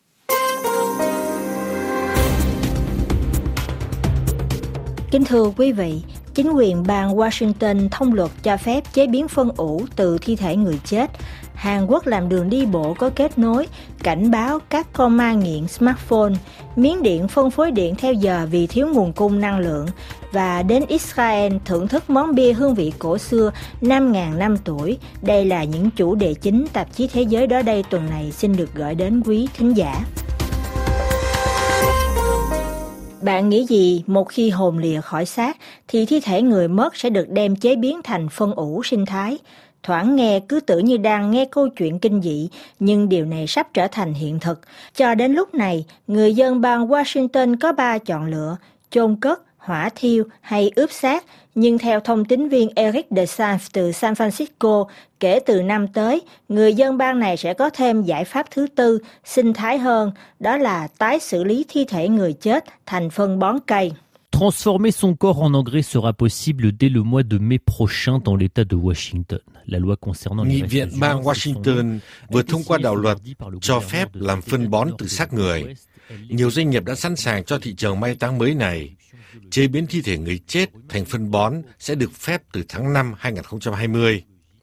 Kính thưa quý vị, chính quyền bang Washington thông luật cho phép chế biến phân ủ từ thi thể người chết. Hàn Quốc làm đường đi bộ có kết nối, cảnh báo các con ma nghiện smartphone. Miến Điện phân phối điện theo giờ vì thiếu nguồn cung năng lượng. Và đến Israel thưởng thức món bia hương vị cổ xưa năm nghìn năm tuổi. Đây là những chủ đề chính tạp chí Thế giới đó đây tuần này xin được gửi đến quý thính giả. Bạn nghĩ gì một khi hồn lìa khỏi xác thì thi thể người mất sẽ được đem chế biến thành phân ủ sinh thái? Thoảng nghe cứ tưởng như đang nghe câu chuyện kinh dị, nhưng điều này sắp trở thành hiện thực. Cho đến lúc này, người dân bang Washington có ba chọn lựa: chôn cất, hỏa thiêu hay ướp xác. Nhưng theo thông tín viên Eric DeSantis từ San Francisco, kể từ năm tới, người dân bang này sẽ có thêm giải pháp thứ tư, sinh thái hơn, đó là tái xử lý thi thể người chết thành phân bón cây. Transformer son corps en engrais sera possible dès le mois de mai prochain dans l'État de Washington. La loi concernant les Nghị viện bang Washington vừa thông qua đạo luật cho phép làm phân bón từ xác người. Nhiều doanh nghiệp đã sẵn sàng cho thị trường mai táng mới này. Chế biến thi thể người chết thành phân bón sẽ được phép từ tháng năm hai nghìn không trăm hai mươi.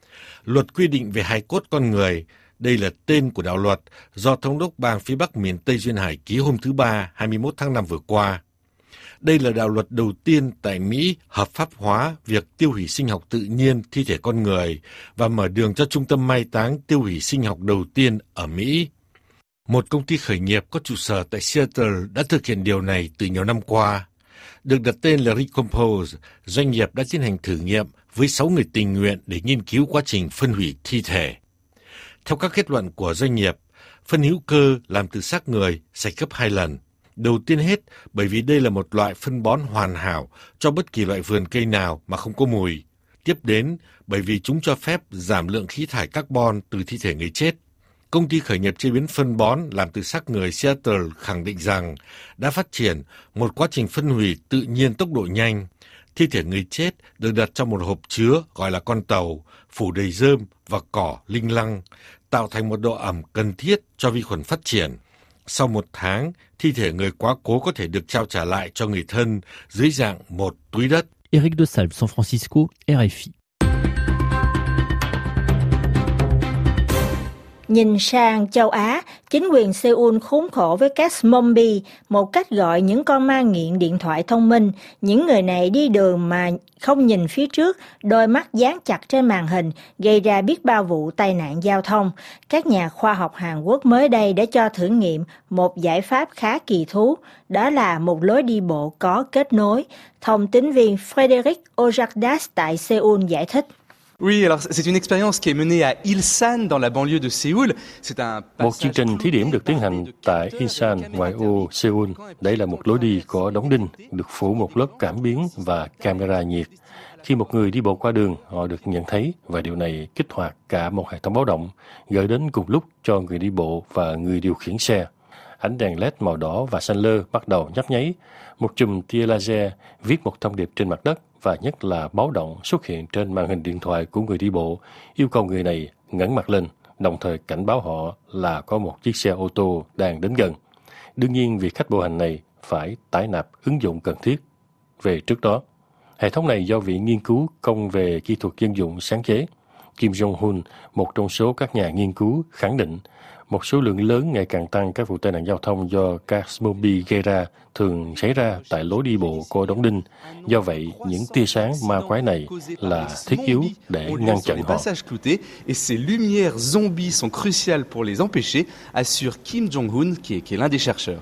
Luật quy định về hài cốt con người, đây là tên của đạo luật do Thống đốc bang phía Bắc miền Tây Duyên Hải ký hôm thứ Ba, hai mươi mốt tháng năm vừa qua. Đây là đạo luật đầu tiên tại Mỹ hợp pháp hóa việc tiêu hủy sinh học tự nhiên thi thể con người và mở đường cho trung tâm mai táng tiêu hủy sinh học đầu tiên ở Mỹ. Một công ty khởi nghiệp có trụ sở tại Seattle đã thực hiện điều này từ nhiều năm qua. Được đặt tên là Recompose, doanh nghiệp đã tiến hành thử nghiệm với sáu người tình nguyện để nghiên cứu quá trình phân hủy thi thể. Theo các kết luận của doanh nghiệp, phân hữu cơ làm từ xác người sạch gấp hai lần. Đầu tiên hết, bởi vì đây là một loại phân bón hoàn hảo cho bất kỳ loại vườn cây nào mà không có mùi. Tiếp đến, bởi vì chúng cho phép giảm lượng khí thải carbon từ thi thể người chết. Công ty khởi nghiệp chế biến phân bón làm từ xác người Seattle khẳng định rằng đã phát triển một quá trình phân hủy tự nhiên tốc độ nhanh. Thi thể người chết được đặt trong một hộp chứa gọi là con tàu, phủ đầy rơm và cỏ linh lăng, tạo thành một độ ẩm cần thiết cho vi khuẩn phát triển. Sau một tháng, thi thể người quá cố có thể được trao trả lại cho người thân dưới dạng một túi đất. Eric DeSantis, San Francisco, R F I. Nhìn sang châu Á, chính quyền Seoul khốn khổ với các zombie, một cách gọi những con ma nghiện điện thoại thông minh. Những người này đi đường mà không nhìn phía trước, đôi mắt dán chặt trên màn hình, gây ra biết bao vụ tai nạn giao thông. Các nhà khoa học Hàn Quốc mới đây đã cho thử nghiệm một giải pháp khá kỳ thú, đó là một lối đi bộ có kết nối. Thông tín viên Frédéric Ojardas tại Seoul giải thích. Oui, alors c'est une expérience qui est menée à Ilsan dans la banlieue de Séoul. C'est un Một chương trình thí điểm được tiến hành tại Ilsan, ngoại ô Seoul. Đây là một lối đi có đóng đinh, được phủ một lớp cảm biến và camera nhiệt. Khi một người đi bộ qua đường, họ được nhận thấy và điều này kích hoạt cả một hệ thống báo động, gửi đến cùng lúc cho người đi bộ và người điều khiển xe. Ánh đèn led màu đỏ và xanh lơ bắt đầu nhấp nháy. Một chùm tia laser viết một thông điệp trên mặt đất và nhất là báo động xuất hiện trên màn hình điện thoại của người đi bộ, yêu cầu người này ngẩng mặt lên, đồng thời cảnh báo họ là có một chiếc xe ô tô đang đến gần. Đương nhiên, việc khách bộ hành này phải tải nạp ứng dụng cần thiết về trước đó. Hệ thống này do Viện Nghiên cứu Công về Kỹ thuật Dân dụng sáng chế. Kim Jong-un, một trong số các nhà nghiên cứu, khẳng định một số lượng lớn ngày càng tăng các vụ tai nạn giao thông do các zombie gây ra thường xảy ra tại lối đi bộ có đóng đinh. Do vậy, những tia sáng ma quái này là thiết yếu để ngăn chặn họ. Et ces lumières zombies sont cruciales pour les empêcher, assure Kim Jong-un, qui est, qui est l'un des chercheurs.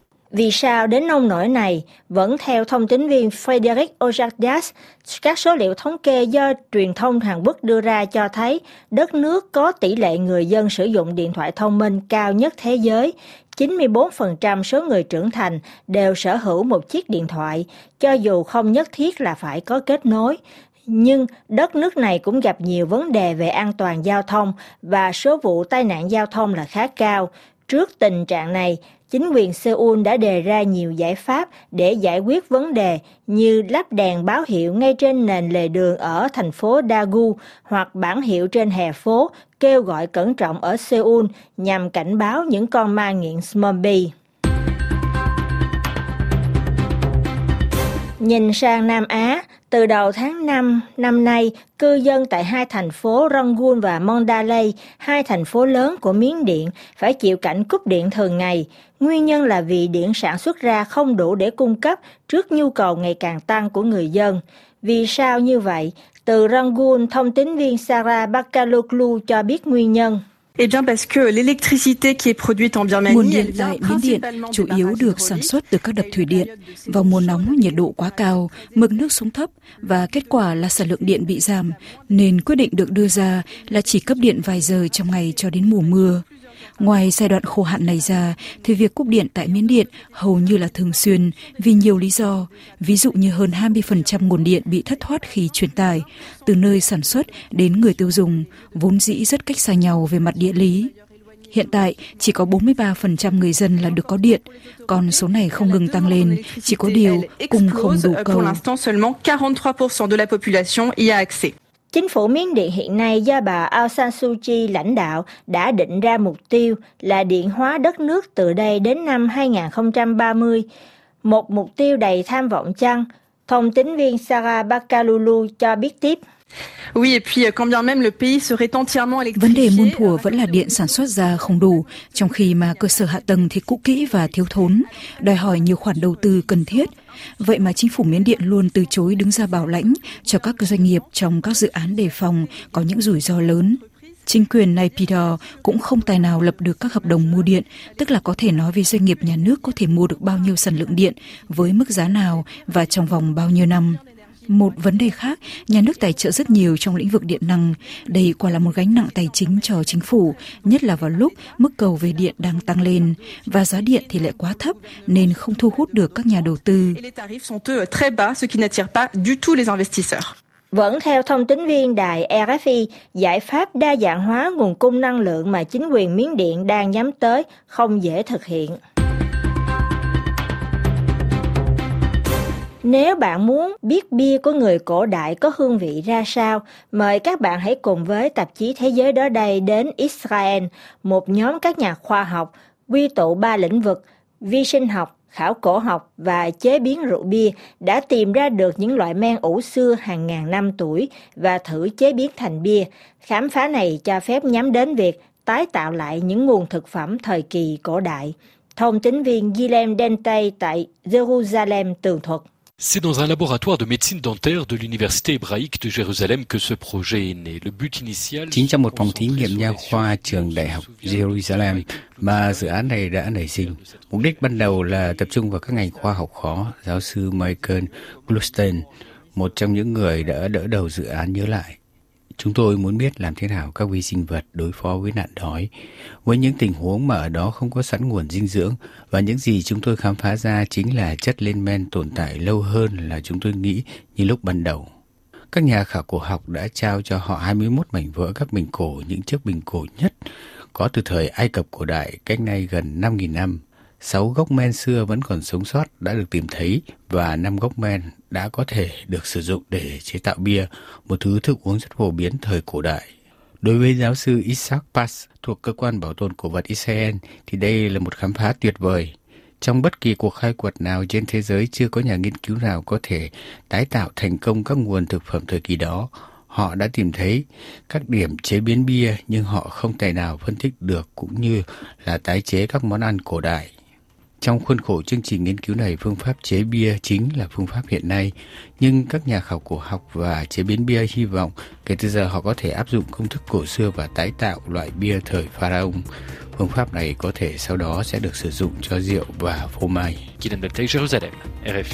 Vì sao đến nông nỗi này? Vẫn theo thông tín viên Frédéric Ojardas, các số liệu thống kê do truyền thông Hàn Quốc đưa ra cho thấy đất nước có tỷ lệ người dân sử dụng điện thoại thông minh cao nhất thế giới. chín mươi bốn phần trăm số người trưởng thành đều sở hữu một chiếc điện thoại, cho dù không nhất thiết là phải có kết nối. Nhưng đất nước này cũng gặp nhiều vấn đề về an toàn giao thông và số vụ tai nạn giao thông là khá cao. Trước tình trạng này, chính quyền Seoul đã đề ra nhiều giải pháp để giải quyết vấn đề như lắp đèn báo hiệu ngay trên nền lề đường ở thành phố Daegu hoặc bảng hiệu trên hè phố kêu gọi cẩn trọng ở Seoul nhằm cảnh báo những con ma nghiện zombie. Nhìn sang Nam Á, từ đầu tháng năm năm nay, cư dân tại hai thành phố Rangoon và Mandalay, hai thành phố lớn của Miến Điện, phải chịu cảnh cúp điện thường ngày. Nguyên nhân là vì điện sản xuất ra không đủ để cung cấp trước nhu cầu ngày càng tăng của người dân. Vì sao như vậy? Từ Rangoon, thông tín viên Sarah Bakaloglu cho biết nguyên nhân. Eh bien parce que l'électricité qui est produite en Birmanie, nguồn điện tại Miến Điện chủ yếu được sản xuất từ các đập thủy điện. Vào mùa nóng nhiệt độ quá cao, mực nước xuống thấp và kết quả là sản lượng điện bị giảm, nên quyết định được đưa ra là chỉ cấp điện vài giờ trong ngày cho đến mùa mưa. Ngoài giai đoạn khô hạn này ra, thì việc cúp điện tại Miến Điện hầu như là thường xuyên vì nhiều lý do, ví dụ như hơn hai mươi phần trăm nguồn điện bị thất thoát khi truyền tải, từ nơi sản xuất đến người tiêu dùng, vốn dĩ rất cách xa nhau về mặt địa lý. Hiện tại, chỉ có bốn mươi ba phần trăm người dân là được có điện, còn số này không ngừng tăng lên, chỉ có điều cung không đủ cầu. Chính phủ Miến Điện hiện nay do bà Aung San Suu Kyi lãnh đạo đã định ra mục tiêu là điện hóa đất nước từ đây đến năm hai không ba mươi. Một mục tiêu đầy tham vọng chăng? Thông tín viên Sarah Bakalulu cho biết tiếp. Vấn đề muôn thuở vẫn là điện sản xuất ra không đủ, trong khi mà cơ sở hạ tầng thì cũ kỹ và thiếu thốn, đòi hỏi nhiều khoản đầu tư cần thiết. Vậy mà chính phủ Miến Điện luôn từ chối đứng ra bảo lãnh cho các doanh nghiệp trong các dự án đề phòng có những rủi ro lớn. Chính quyền Naypyidaw cũng không tài nào lập được các hợp đồng mua điện, tức là có thể nói với doanh nghiệp nhà nước có thể mua được bao nhiêu sản lượng điện, với mức giá nào và trong vòng bao nhiêu năm. Một vấn đề khác, nhà nước tài trợ rất nhiều trong lĩnh vực điện năng. Đây quả là một gánh nặng tài chính cho chính phủ, nhất là vào lúc mức cầu về điện đang tăng lên và giá điện thì lại quá thấp nên không thu hút được các nhà đầu tư. Vẫn theo thông tín viên đài rờ ép i, giải pháp đa dạng hóa nguồn cung năng lượng mà chính quyền Miến Điện đang nhắm tới không dễ thực hiện. Nếu bạn muốn biết bia của người cổ đại có hương vị ra sao, mời các bạn hãy cùng với tạp chí Thế giới đó đây đến Israel, một nhóm các nhà khoa học quy tụ ba lĩnh vực vi sinh học, khảo cổ học và chế biến rượu bia đã tìm ra được những loại men ủ xưa hàng ngàn năm tuổi và thử chế biến thành bia. Khám phá này cho phép nhắm đến việc tái tạo lại những nguồn thực phẩm thời kỳ cổ đại. Thông tín viên Guillaume Dentey tại Jerusalem tường thuật. C'est dans un laboratoire de médecine dentaire de l'université hébraïque de Jérusalem que ce projet est né. Le but initial. Chính trong một phòng thí nghiệm nha khoa trường đại học Jerusalem mà dự án này đã nảy sinh. Mục đích ban đầu là tập trung vào các ngành khoa học khó. Giáo sư Michael Glustein, một trong những người đã đỡ đầu dự án, nhớ lại. Chúng tôi muốn biết làm thế nào các vi sinh vật đối phó với nạn đói, với những tình huống mà ở đó không có sẵn nguồn dinh dưỡng, và những gì chúng tôi khám phá ra chính là chất lên men tồn tại lâu hơn là chúng tôi nghĩ như lúc ban đầu. Các nhà khảo cổ học đã trao cho họ hai mươi mốt mảnh vỡ các bình cổ, những chiếc bình cổ nhất có từ thời Ai Cập cổ đại cách nay gần năm nghìn năm. Sáu gốc men xưa vẫn còn sống sót đã được tìm thấy và năm gốc men đã có thể được sử dụng để chế tạo bia, một thứ thức uống rất phổ biến thời cổ đại. Đối với giáo sư Isaac Pass thuộc Cơ quan Bảo tồn Cổ vật Israel thì đây là một khám phá tuyệt vời. Trong bất kỳ cuộc khai quật nào trên thế giới chưa có nhà nghiên cứu nào có thể tái tạo thành công các nguồn thực phẩm thời kỳ đó. Họ đã tìm thấy các điểm chế biến bia nhưng họ không thể nào phân tích được cũng như là tái chế các món ăn cổ đại. Trong khuôn khổ chương trình nghiên cứu này, phương pháp chế bia chính là phương pháp hiện nay, nhưng các nhà khảo cổ học và chế biến bia hy vọng kể từ giờ họ có thể áp dụng công thức cổ xưa và tái tạo loại bia thời Pharaoh. Phương pháp này có thể sau đó sẽ được sử dụng cho rượu và phô mai. Jérusalem, rờ ép i.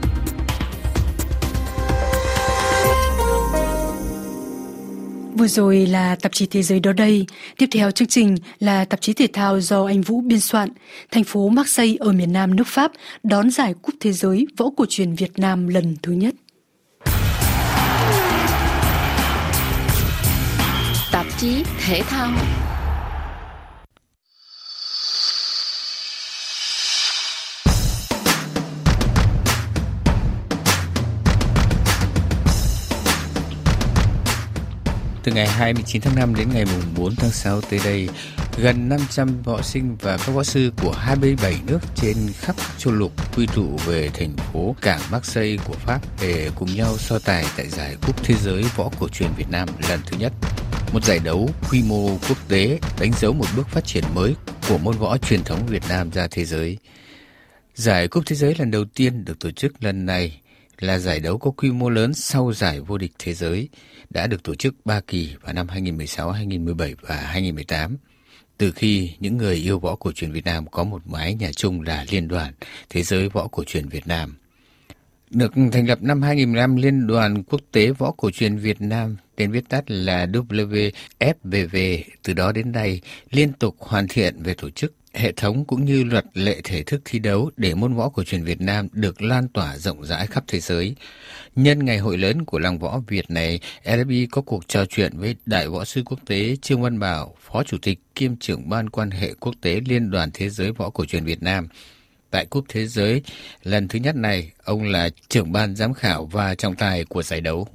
Vừa rồi là tạp chí Thế giới đó đây. Tiếp theo chương trình là tạp chí thể thao do anh Vũ biên soạn. Thành phố Marseille ở miền Nam nước Pháp đón giải Cúp Thế giới võ cổ truyền Việt Nam lần thứ nhất. Tạp chí thể thao. ngày hai mươi chín tháng năm đến ngày bốn tháng sáu tới đây, gần năm trăm võ sinh và các võ sư của hai mươi bảy nước trên khắp châu lục quy tụ về thành phố cảng Marseille của Pháp để cùng nhau so tài tại giải Cúp Thế giới Võ Cổ truyền Việt Nam lần thứ nhất. Một giải đấu quy mô quốc tế đánh dấu một bước phát triển mới của môn võ truyền thống Việt Nam ra thế giới. Giải Cúp Thế giới lần đầu tiên được tổ chức lần này là giải đấu có quy mô lớn sau giải vô địch thế giới, đã được tổ chức ba kỳ vào năm hai không một sáu, hai không một bảy và hai không một tám. Từ khi những người yêu võ cổ truyền Việt Nam có một mái nhà chung là Liên đoàn Thế giới Võ Cổ truyền Việt Nam. Được thành lập năm hai không một năm, Liên đoàn Quốc tế Võ Cổ truyền Việt Nam, tên viết tắt là W F V V, từ đó đến nay liên tục hoàn thiện về tổ chức, hệ thống cũng như luật lệ thể thức thi đấu để môn võ cổ truyền Việt Nam được lan tỏa rộng rãi khắp thế giới. Nhân ngày hội lớn của làng võ Việt này, rờ ép i có cuộc trò chuyện với Đại võ sư quốc tế Trương Văn Bảo, Phó Chủ tịch kiêm trưởng ban quan hệ quốc tế Liên đoàn Thế giới Võ Cổ truyền Việt Nam. Tại Cúp Thế giới lần thứ nhất này, ông là trưởng ban giám khảo và trọng tài của giải đấu.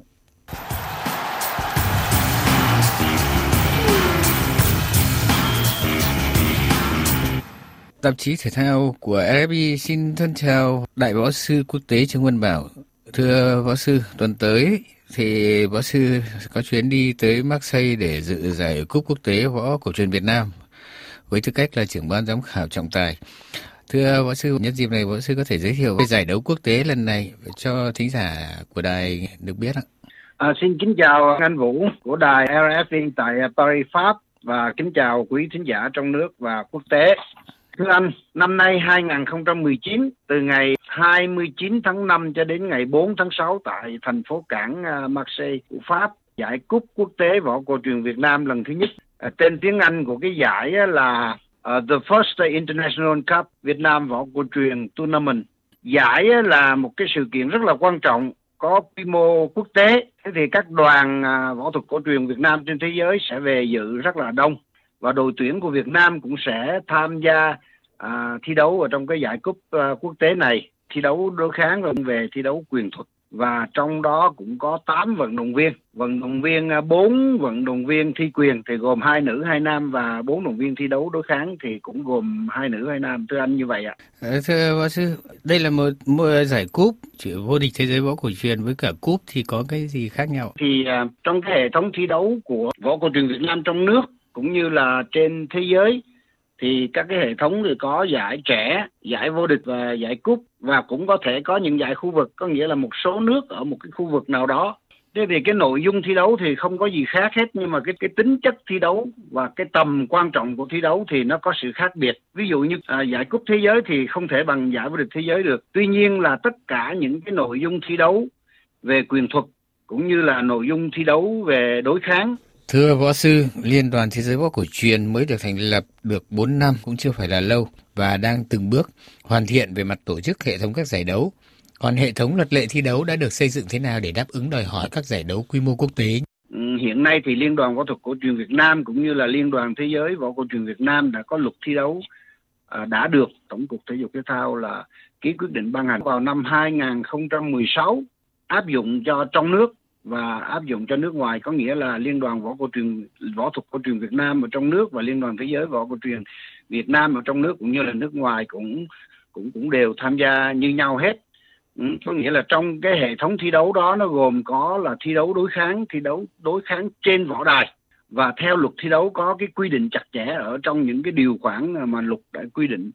Tạp chí thể thao của rờ ép i xin thân chào Đại võ sư quốc tế Trương Văn Bảo. Thưa võ sư, tuần tới thì võ sư có chuyến đi tới Marseille để dự giải Cúp Quốc tế Võ Cổ truyền Việt Nam với tư cách là trưởng ban giám khảo trọng tài. Thưa võ sư, nhân dịp này võ sư có thể giới thiệu về giải đấu quốc tế lần này cho thính giả của đài được biết ạ? À, xin kính chào anh Vũ của đài rờ ép i tại Paris, Pháp, và kính chào quý thính giả trong nước và quốc tế. Thưa anh, năm nay hai không một chín, từ ngày hai mươi chín tháng năm cho đến ngày bốn tháng sáu tại thành phố cảng Marseille của Pháp, giải Cúp Quốc tế Võ Cổ truyền Việt Nam lần thứ nhất. À, tên tiếng Anh của cái giải là uh, The First International Cup Việt Nam Võ Cổ truyền Tournament. Giải là một cái sự kiện rất là quan trọng, có quy mô quốc tế. Thế thì các đoàn uh, võ thuật cổ truyền Việt Nam trên thế giới sẽ về dự rất là đông. Và đội tuyển của Việt Nam cũng sẽ tham gia à, thi đấu ở trong cái giải cúp à, quốc tế này, thi đấu đối kháng và về thi đấu quyền thuật. Và trong đó cũng có tám vận động viên, vận động viên bốn vận động viên thi quyền thì gồm hai nữ hai nam, và bốn vận động viên thi đấu đối kháng thì cũng gồm hai nữ hai nam. Thưa anh như vậy ạ. Thưa võ sư, đây là một, một giải cúp chỉ vô địch thế giới võ cổ truyền với cả cúp thì có cái gì khác nhau? Thì à, trong cái hệ thống thi đấu của võ cổ truyền Việt Nam trong nước cũng như là trên thế giới thì các cái hệ thống thì có giải trẻ, giải vô địch và giải cúp, và cũng có thể có những giải khu vực, có nghĩa là một số nước ở một cái khu vực nào đó. Thế thì cái nội dung thi đấu thì không có gì khác hết, nhưng mà cái cái tính chất thi đấu và cái tầm quan trọng của thi đấu thì nó có sự khác biệt. Ví dụ như à, giải cúp thế giới thì không thể bằng giải vô địch thế giới được. Tuy nhiên là tất cả những cái nội dung thi đấu về quyền thuật cũng như là nội dung thi đấu về đối kháng. Thưa võ sư, Liên đoàn Thế giới Võ Cổ truyền mới được thành lập được bốn năm, cũng chưa phải là lâu, và đang từng bước hoàn thiện về mặt tổ chức hệ thống các giải đấu. Còn hệ thống luật lệ thi đấu đã được xây dựng thế nào để đáp ứng đòi hỏi các giải đấu quy mô quốc tế? Ừ, hiện nay thì Liên đoàn Võ thuật Cổ truyền Việt Nam cũng như là Liên đoàn Thế giới Võ Cổ truyền Việt Nam đã có luật thi đấu à, đã được Tổng cục Thể dục Thể thao là ký quyết định ban hành vào năm hai không một sáu, áp dụng cho trong nước và áp dụng cho nước ngoài, có nghĩa là Liên đoàn Võ Cổ truyền Võ thuật Cổ truyền Việt Nam ở trong nước và Liên đoàn Thế giới Võ Cổ truyền Việt Nam ở trong nước cũng như là nước ngoài cũng cũng cũng đều tham gia như nhau hết. Ừ, có nghĩa là trong cái hệ thống thi đấu đó nó gồm có là thi đấu đối kháng, thi đấu đối kháng trên võ đài, và theo luật thi đấu có cái quy định chặt chẽ ở trong những cái điều khoản mà luật đã quy định,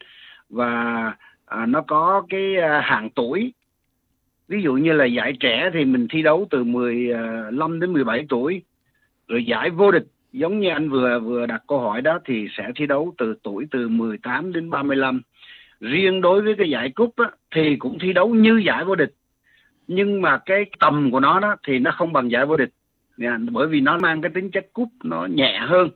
và à, nó có cái à, hạn tuổi. Ví dụ như là giải trẻ thì mình thi đấu từ mười lăm đến mười bảy tuổi. Rồi giải vô địch giống như anh vừa vừa đặt câu hỏi đó thì sẽ thi đấu từ tuổi từ mười tám đến ba mươi lăm. Riêng đối với cái giải cúp á, thì cũng thi đấu như giải vô địch, nhưng mà cái tầm của nó đó thì nó không bằng giải vô địch, bởi vì nó mang cái tính chất cúp nó nhẹ hơn.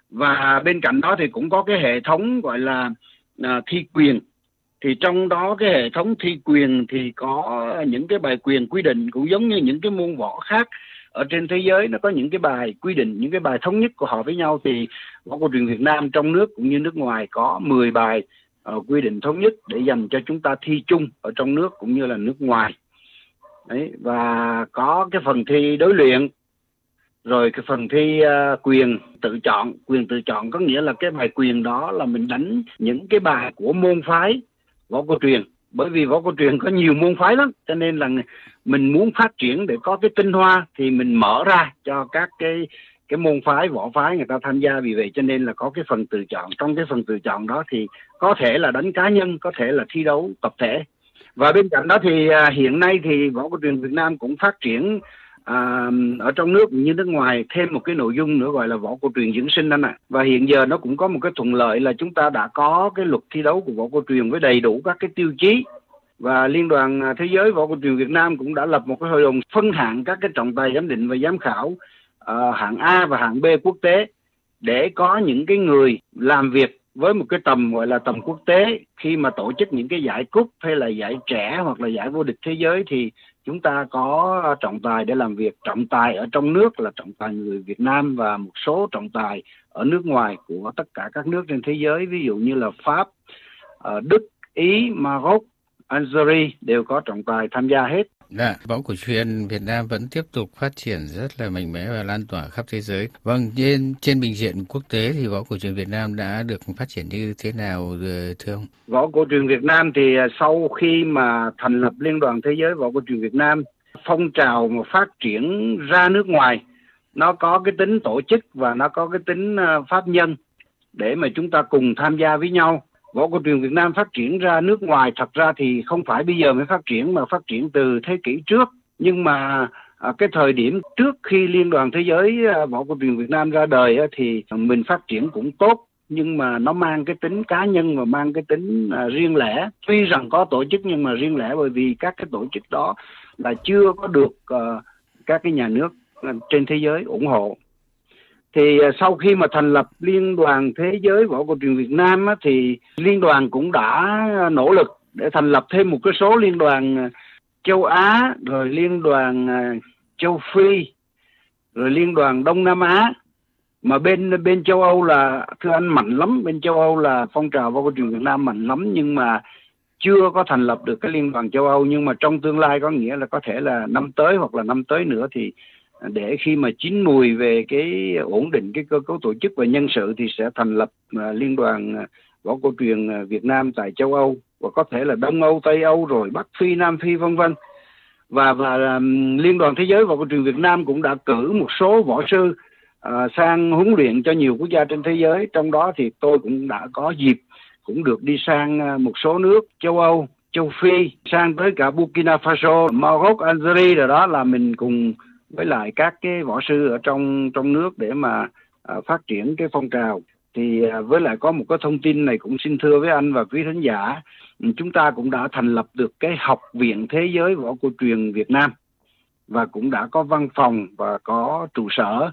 Và bên cạnh đó thì cũng có cái hệ thống gọi là à, thi quyền. Thì trong đó cái hệ thống thi quyền thì có những cái bài quyền quy định cũng giống như những cái môn võ khác ở trên thế giới, nó có những cái bài quy định, những cái bài thống nhất của họ với nhau. Thì Võ Cổ truyền Việt Nam trong nước cũng như nước ngoài có mười bài uh, quy định thống nhất để dành cho chúng ta thi chung ở trong nước cũng như là nước ngoài. Đấy, và có cái phần thi đối luyện, Rồi cái phần thi uh, quyền tự chọn, quyền tự chọn có nghĩa là cái bài quyền đó là mình đánh những cái bài của môn phái võ cổ truyền. Bởi vì võ cổ truyền có nhiều môn phái lắm, cho nên là mình muốn phát triển để có cái tinh hoa thì mình mở ra cho các cái cái môn phái, võ phái người ta tham gia. Vì vậy cho nên là có cái phần tự chọn. Trong cái phần tự chọn đó thì có thể là đánh cá nhân, có thể là thi đấu tập thể. Và bên cạnh đó thì uh, hiện nay thì võ cổ truyền Việt Nam cũng phát triển À, ở trong nước cũng như nước ngoài thêm một cái nội dung nữa gọi là võ cổ truyền dưỡng sinh anh ạ. Và hiện giờ nó cũng có một cái thuận lợi là chúng ta đã có cái luật thi đấu của võ cổ truyền với đầy đủ các cái tiêu chí. Và Liên đoàn Thế giới Võ cổ truyền Việt Nam cũng đã lập một cái hội đồng phân hạng các cái trọng tài giám định và giám khảo uh, hạng A và hạng B quốc tế, để có những cái người làm việc với một cái tầm gọi là tầm quốc tế. Khi mà tổ chức những cái giải cúp hay là giải trẻ hoặc là giải vô địch thế giới thì chúng ta có trọng tài để làm việc. Trọng tài ở trong nước là trọng tài người Việt Nam và một số trọng tài ở nước ngoài của tất cả các nước trên thế giới, ví dụ như là Pháp, Đức, Ý, Maroc, Algeria đều có trọng tài tham gia hết. Dạ, võ cổ truyền Việt Nam vẫn tiếp tục phát triển rất là mạnh mẽ và lan tỏa khắp thế giới. Vâng, trên trên bình diện quốc tế thì võ cổ truyền Việt Nam đã được phát triển như thế nào thưa ông? Võ cổ truyền Việt Nam thì sau khi mà thành lập Liên đoàn Thế giới Võ cổ truyền Việt Nam, phong trào mà phát triển ra nước ngoài, nó có cái tính tổ chức và nó có cái tính pháp nhân để mà chúng ta cùng tham gia với nhau. Võ cổ truyền Việt Nam phát triển ra nước ngoài thật ra thì không phải bây giờ mới phát triển mà phát triển từ thế kỷ trước. Nhưng mà à, cái thời điểm trước khi Liên đoàn Thế giới à, Võ cổ truyền Việt Nam ra đời à, thì mình phát triển cũng tốt. Nhưng mà nó mang cái tính cá nhân và mang cái tính à, riêng lẻ. Tuy rằng có tổ chức nhưng mà riêng lẻ, bởi vì các cái tổ chức đó là chưa có được à, các cái nhà nước à, trên thế giới ủng hộ. Thì sau khi mà thành lập Liên đoàn Thế giới Võ cổ truyền Việt Nam á, thì Liên đoàn cũng đã nỗ lực để thành lập thêm một cái số liên đoàn châu Á, rồi Liên đoàn châu Phi, rồi Liên đoàn Đông Nam Á. Mà bên bên châu Âu là, thưa anh, mạnh lắm. Bên châu Âu là phong trào Võ cổ truyền Việt Nam mạnh lắm, nhưng mà chưa có thành lập được cái Liên đoàn châu Âu. Nhưng mà trong tương lai có nghĩa là có thể là năm tới hoặc là năm tới nữa, thì để khi mà chín mùi về cái ổn định cái cơ cấu tổ chức và nhân sự thì sẽ thành lập uh, Liên đoàn uh, Võ cổ truyền uh, Việt Nam tại châu Âu, và có thể là Đông Âu, Tây Âu, rồi Bắc Phi, Nam Phi vân vân. Và và um, Liên đoàn Thế giới Võ cổ truyền Việt Nam cũng đã cử một số võ sư uh, sang huấn luyện cho nhiều quốc gia trên thế giới. Trong đó thì tôi cũng đã có dịp cũng được đi sang uh, một số nước châu Âu, châu Phi, sang tới cả Burkina Faso, Maroc, Algeria, rồi đó là mình cùng với lại các cái võ sư ở trong trong nước để mà à, phát triển cái phong trào. Thì à, với lại có một cái thông tin này cũng xin thưa với anh và quý thính giả, chúng ta cũng đã thành lập được cái Học viện Thế giới Võ cổ truyền Việt Nam, và cũng đã có văn phòng và có trụ sở,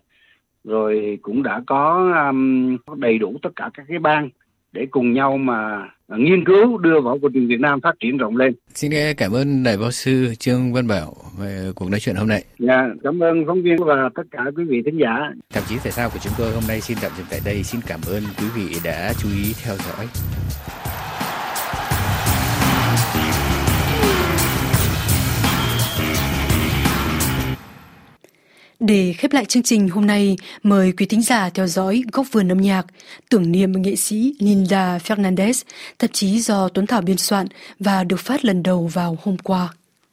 rồi cũng đã có um, đầy đủ tất cả các cái ban để cùng nhau mà nghiên cứu đưa Võ cổ truyền Việt Nam phát triển rộng lên. Xin cảm ơn đại võ sư Trương Văn Bảo về cuộc nói chuyện hôm nay. Dạ, cảm ơn phóng viên và tất cả quý vị thính giả. Tạp chí Thể thao của chúng tôi hôm nay xin tạm dừng tại đây. Xin cảm ơn quý vị đã chú ý theo dõi. Để khép lại chương trình hôm nay, mời quý thính giả theo dõi Góc vườn âm nhạc tưởng niệm nghệ sĩ Linda Fernandez, tạp chí do Tuấn Thảo biên soạn và được phát lần đầu vào hôm qua.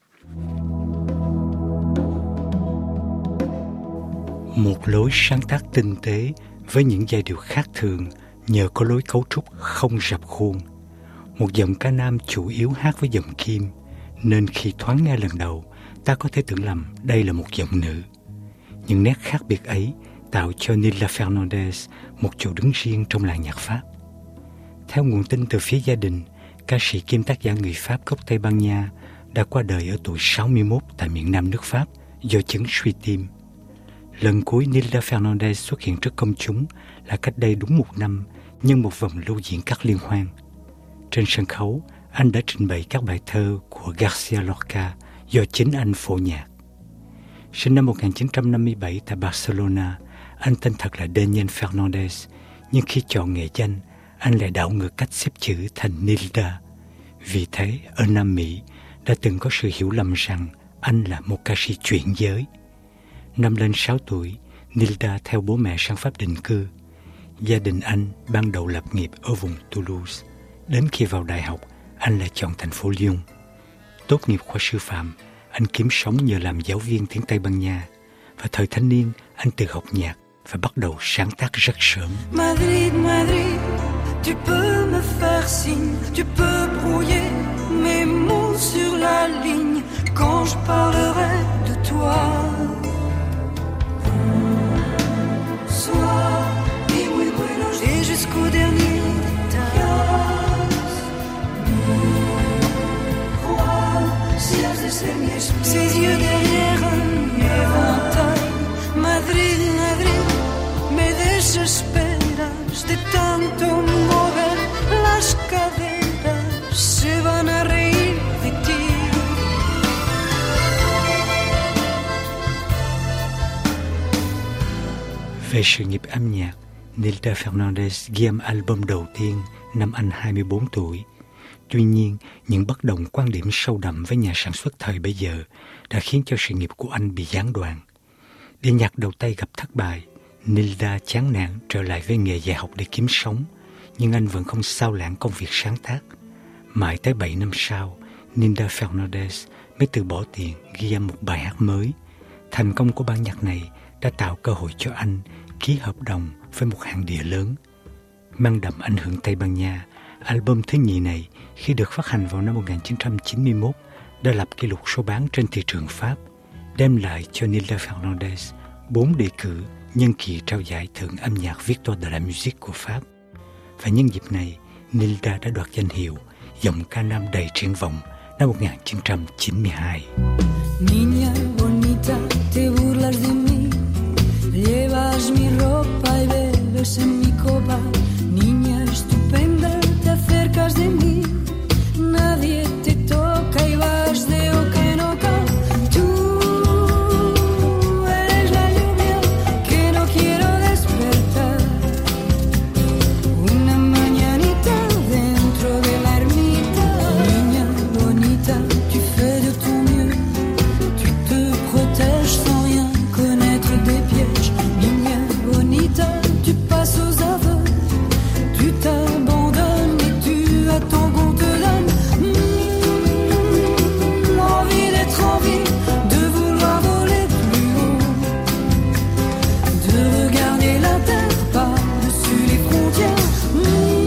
Một lối sáng tác tinh tế với những giai điệu khác thường nhờ có lối cấu trúc không rập khuôn. Một giọng ca nam chủ yếu hát với giọng kim, nên khi thoáng nghe lần đầu, ta có thể tưởng lầm đây là một giọng nữ. Những nét khác biệt ấy tạo cho Linda Fernandez một chỗ đứng riêng trong làng nhạc Pháp. Theo nguồn tin từ phía gia đình, ca sĩ kiêm tác giả người Pháp gốc Tây Ban Nha đã qua đời ở tuổi sáu mươi mốt tại miền Nam nước Pháp do chứng suy tim. Lần cuối Linda Fernandez xuất hiện trước công chúng là cách đây đúng một năm nhân một vòng lưu diễn các liên hoan. Trên sân khấu, anh đã trình bày các bài thơ của Garcia Lorca do chính anh phổ nhạc. Sinh năm một nghìn chín trăm năm mươi bảy tại Barcelona, anh tên thật là Daniel Fernandez, nhưng khi chọn nghệ danh, anh lại đảo ngược cách xếp chữ thành Nilda. Vì thế, ở Nam Mỹ, đã từng có sự hiểu lầm rằng anh là một ca sĩ chuyển giới. Năm lên sáu tuổi, Nilda theo bố mẹ sang Pháp định cư. Gia đình anh ban đầu lập nghiệp ở vùng Toulouse. Đến khi vào đại học, anh lại chọn thành phố Lyon. Tốt nghiệp khoa sư phạm, anh kiếm sống nhờ làm giáo viên tiếng Tây Ban Nha. Và thời thanh niên, anh tự học nhạc và bắt đầu sáng tác rất sớm. Madrid, Madrid, tu peux me faire signe, tu peux brouiller mes mots sur la ligne quand je parlerai de toi. Sois mi muy buenos et jusqu'au dernier détail. Ses yeux derrière un éventail. Madrid, Madrid, me desesperas de tanto mover las caderas, se van a reír de ti. Về sự nghiệp âm nhạc, Nilda Fernandez ghi âm album đầu tiên năm anh hai mươi bốn tuổi. Tuy nhiên, những bất đồng quan điểm sâu đậm với nhà sản xuất thời bấy giờ đã khiến cho sự nghiệp của anh bị gián đoạn. Đĩa nhạc đầu tay gặp thất bại, Nilda chán nản trở lại với nghề dạy học để kiếm sống, nhưng anh vẫn không sao lãng công việc sáng tác. Mãi tới bảy năm sau, Nilda Fernandez mới từ bỏ tiền ghi âm một bài hát mới. Thành công của ban nhạc này đã tạo cơ hội cho anh ký hợp đồng với một hãng đĩa lớn. Mang đậm ảnh hưởng Tây Ban Nha, album thứ nhì này khi được phát hành vào năm một nghìn chín trăm chín mươi mốt đã lập kỷ lục số bán trên thị trường Pháp, đem lại cho Nilda Fernandez bốn đề cử nhân kỳ trao giải thưởng âm nhạc Victoire de la Musique của Pháp. Và nhân dịp này, Nilda đã đoạt danh hiệu giọng ca nam đầy triển vọng năm một nghìn chín trăm chín mươi hai. Niña bonita, te burlas de mí, llevas mi ropa y bebes en mi copa. Niña estupenda, te acercas de mí, nadie te toca y vas de oca en oca. Tú eres la lluvia que no quiero despertar. Una mañanita dentro de la ermita. Niña bonita, tu fais de ton mieux, tu te protèges sans rien connaître des pièges. Niña bonita, tu passes aux aveux, tu t'abandonnes et tu attends qu'on te donne mmh, envie d'être en vie, de vouloir voler plus haut, de regarder la terre par-dessus les frontières. Mmh,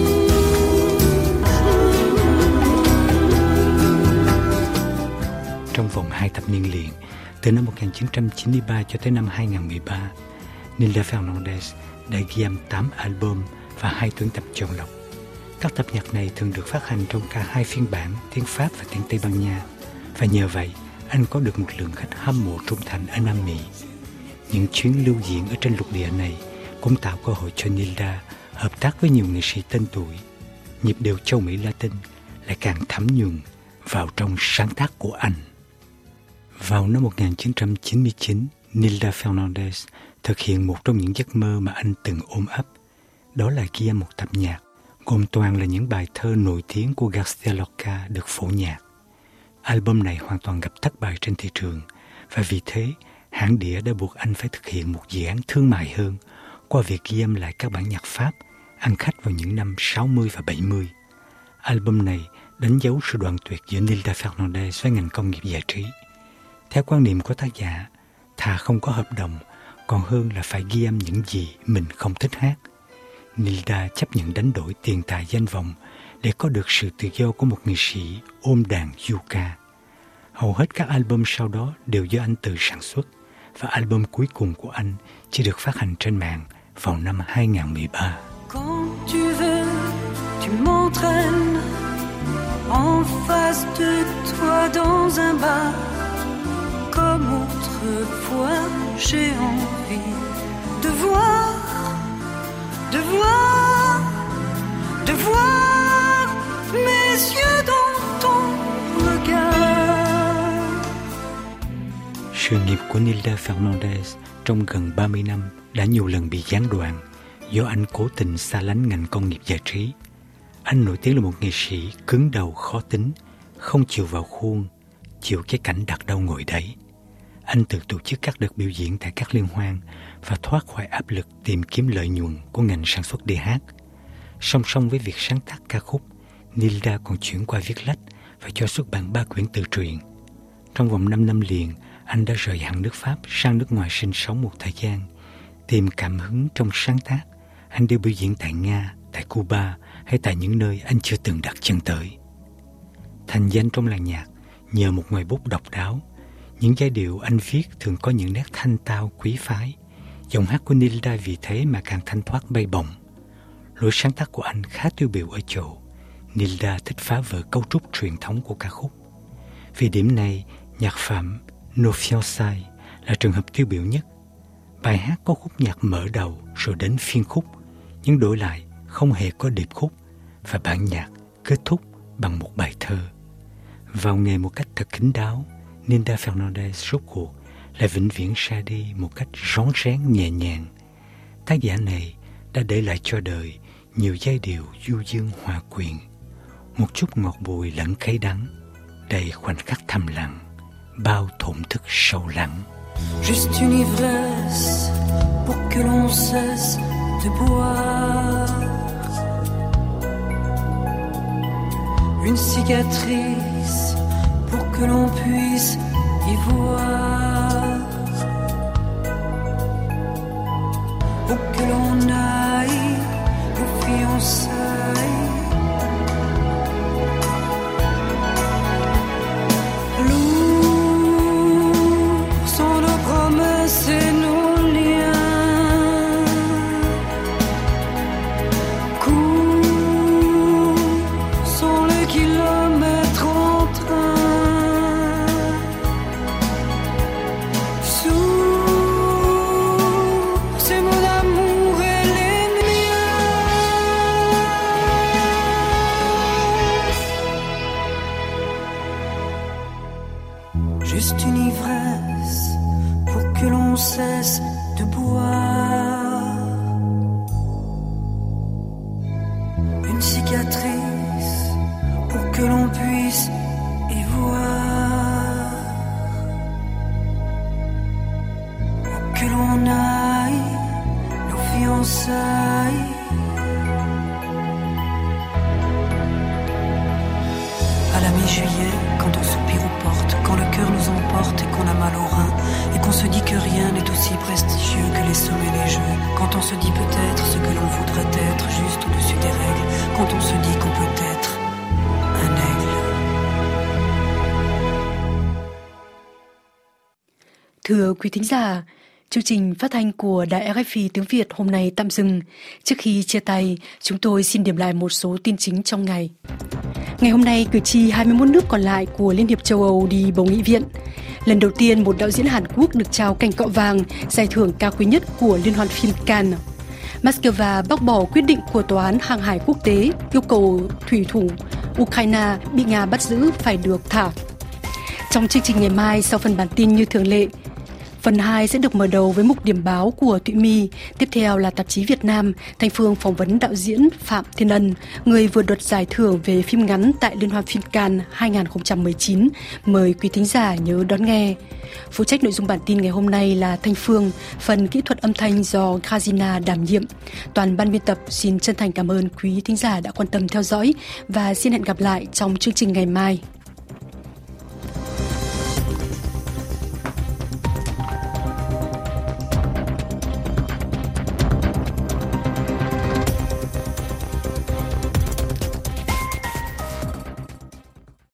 Trong vòng hai thập niên liền, từ năm một nghìn chín trăm chín mươi ba cho tới năm hai nghìn không trăm mười ba, Nilda Fernandez đã ghi âm tám album và hai tuyển tập chọn lọc. Các tập nhạc này thường được phát hành trong cả hai phiên bản tiếng Pháp và tiếng Tây Ban Nha, và nhờ vậy anh có được một lượng khách hâm mộ trung thành ở Nam Mỹ. Những chuyến lưu diễn ở trên lục địa này cũng tạo cơ hội cho Nilda hợp tác với nhiều nghệ sĩ tên tuổi. Nhịp điệu châu Mỹ Latin lại càng thấm nhuần vào trong sáng tác của anh. Vào năm một nghìn chín trăm chín mươi chín, Nilda Fernandez thực hiện một trong những giấc mơ mà anh từng ôm ấp. Đó là ghi âm một tập nhạc gồm toàn là những bài thơ nổi tiếng của Garcia Lorca được phổ nhạc. Album này hoàn toàn gặp thất bại trên thị trường, và vì thế hãng đĩa đã buộc anh phải thực hiện một dự án thương mại hơn qua việc ghi âm lại các bản nhạc Pháp ăn khách vào những năm sáu mươi và bảy mươi. Album này đánh dấu sự đoạn tuyệt giữa Nilda Fernandez với ngành công nghiệp giải trí. Theo quan niệm của tác giả, thà không có hợp đồng còn hơn là phải ghi âm những gì mình không thích hát. Nilda chấp nhận đánh đổi tiền tài danh vọng để có được sự tự do của một nghệ sĩ ôm đàn du ca. Hầu hết các album sau đó đều do anh tự sản xuất, và album cuối cùng của anh chỉ được phát hành trên mạng vào năm hai nghìn không trăm mười ba. Quand tu veux, tu m'entraînes en face de toi dans un bar. Comme autrefois, j'ai envie de voir, de voir, de voir mes yeux dans ton regard. Sự nghiệp của Nilda Fernandez trong gần ba mươi năm đã nhiều lần bị gián đoạn do anh cố tình xa lánh ngành công nghiệp giải trí. Anh nổi tiếng là một nghệ sĩ cứng đầu khó tính, không chịu vào khuôn, chịu cái cảnh đặt đâu ngồi đấy. anh tự tổ chức các đợt biểu diễn tại các liên hoan và thoát khỏi áp lực tìm kiếm lợi nhuận của ngành sản xuất đê hát. Song song với việc sáng tác ca khúc, Nilda còn chuyển qua viết lách và cho xuất bản ba quyển tự truyện. Trong vòng năm năm liền, anh đã rời hẳn nước Pháp sang nước ngoài sinh sống một thời gian. Tìm cảm hứng trong sáng tác, anh đều biểu diễn tại Nga, tại Cuba hay tại những nơi anh chưa từng đặt chân tới. Thành danh trong làng nhạc nhờ một ngòi bút độc đáo. Những giai điệu anh viết thường có những nét thanh tao quý phái. Giọng hát của Nilda vì thế mà càng thanh thoát bay bổng. Lối sáng tác của anh khá tiêu biểu ở chỗ Nilda thích phá vỡ cấu trúc truyền thống của ca khúc. Vì điểm này, nhạc phẩm Nos Fiançailles là trường hợp tiêu biểu nhất. Bài hát có khúc nhạc mở đầu rồi đến phiên khúc, nhưng đổi lại không hề có điệp khúc, và bản nhạc kết thúc bằng một bài thơ. Vào nghề một cách thật kín đáo, Nilda Fernandez rốt cuộc lại vĩnh viễn ra đi một cách rón rén nhẹ nhàng. Tác giả này đã để lại cho đời nhiều giai điệu du dương hòa quyện, một chút ngọt bùi lẫn cay đắng, đầy khoảnh khắc thầm lặng, bao thổn thức sâu lắng. Juste une ivresse pour que l'on cesse de boire, une cicatrice pour que l'on puisse y voir, pour que l'on aille aux fiançailles. Lourds sont nos promesses et nos liens, courts sont les kilomètres en train, sourds ces mots d'amour et les miens. Juste une ivresse pour que l'on cesse de boire, une cicatrice pour que l'on puisse y voir, pour que l'on aille nos fiançailles. À la mi-juillet, quand on soupire aux portes, quand le cœur nous emporte et qu'on a mal au rein, et qu'on se dit que rien n'est aussi prestigieux que les sommets des jeux, quand on se dit peut-être ce que l'on voudrait être juste au-dessus des règles, quand on se dit qu'on peut être un aigle. Thưa quý thính giả, chương trình phát thanh của Đài rờ ép i tiếng Việt hôm nay tạm dừng. Trước khi chia tay, chúng tôi xin điểm lại một số tin chính trong ngày. Ngày hôm nay, cử tri hai mươi mốt nước còn lại của Liên hiệp châu Âu đi bầu nghị viện. Lần đầu tiên, một đạo diễn Hàn Quốc được trao cành cọ vàng, giải thưởng cao quý nhất của Liên hoan phim Cannes. Moscow bác bỏ quyết định của Tòa án Hàng hải Quốc tế yêu cầu thủy thủ Ukraine bị Nga bắt giữ phải được thả. Trong chương trình ngày mai, sau phần bản tin như thường lệ, phần hai sẽ được mở đầu với mục điểm báo của Thụy My. Tiếp theo là tạp chí Việt Nam, Thanh Phương phỏng vấn đạo diễn Phạm Thiên Ân, người vừa đoạt giải thưởng về phim ngắn tại Liên hoan phim Cannes hai không một chín. Mời quý thính giả nhớ đón nghe. Phụ trách nội dung bản tin ngày hôm nay là Thanh Phương, phần kỹ thuật âm thanh do Grazina đảm nhiệm. Toàn ban biên tập xin chân thành cảm ơn quý thính giả đã quan tâm theo dõi và xin hẹn gặp lại trong chương trình ngày mai.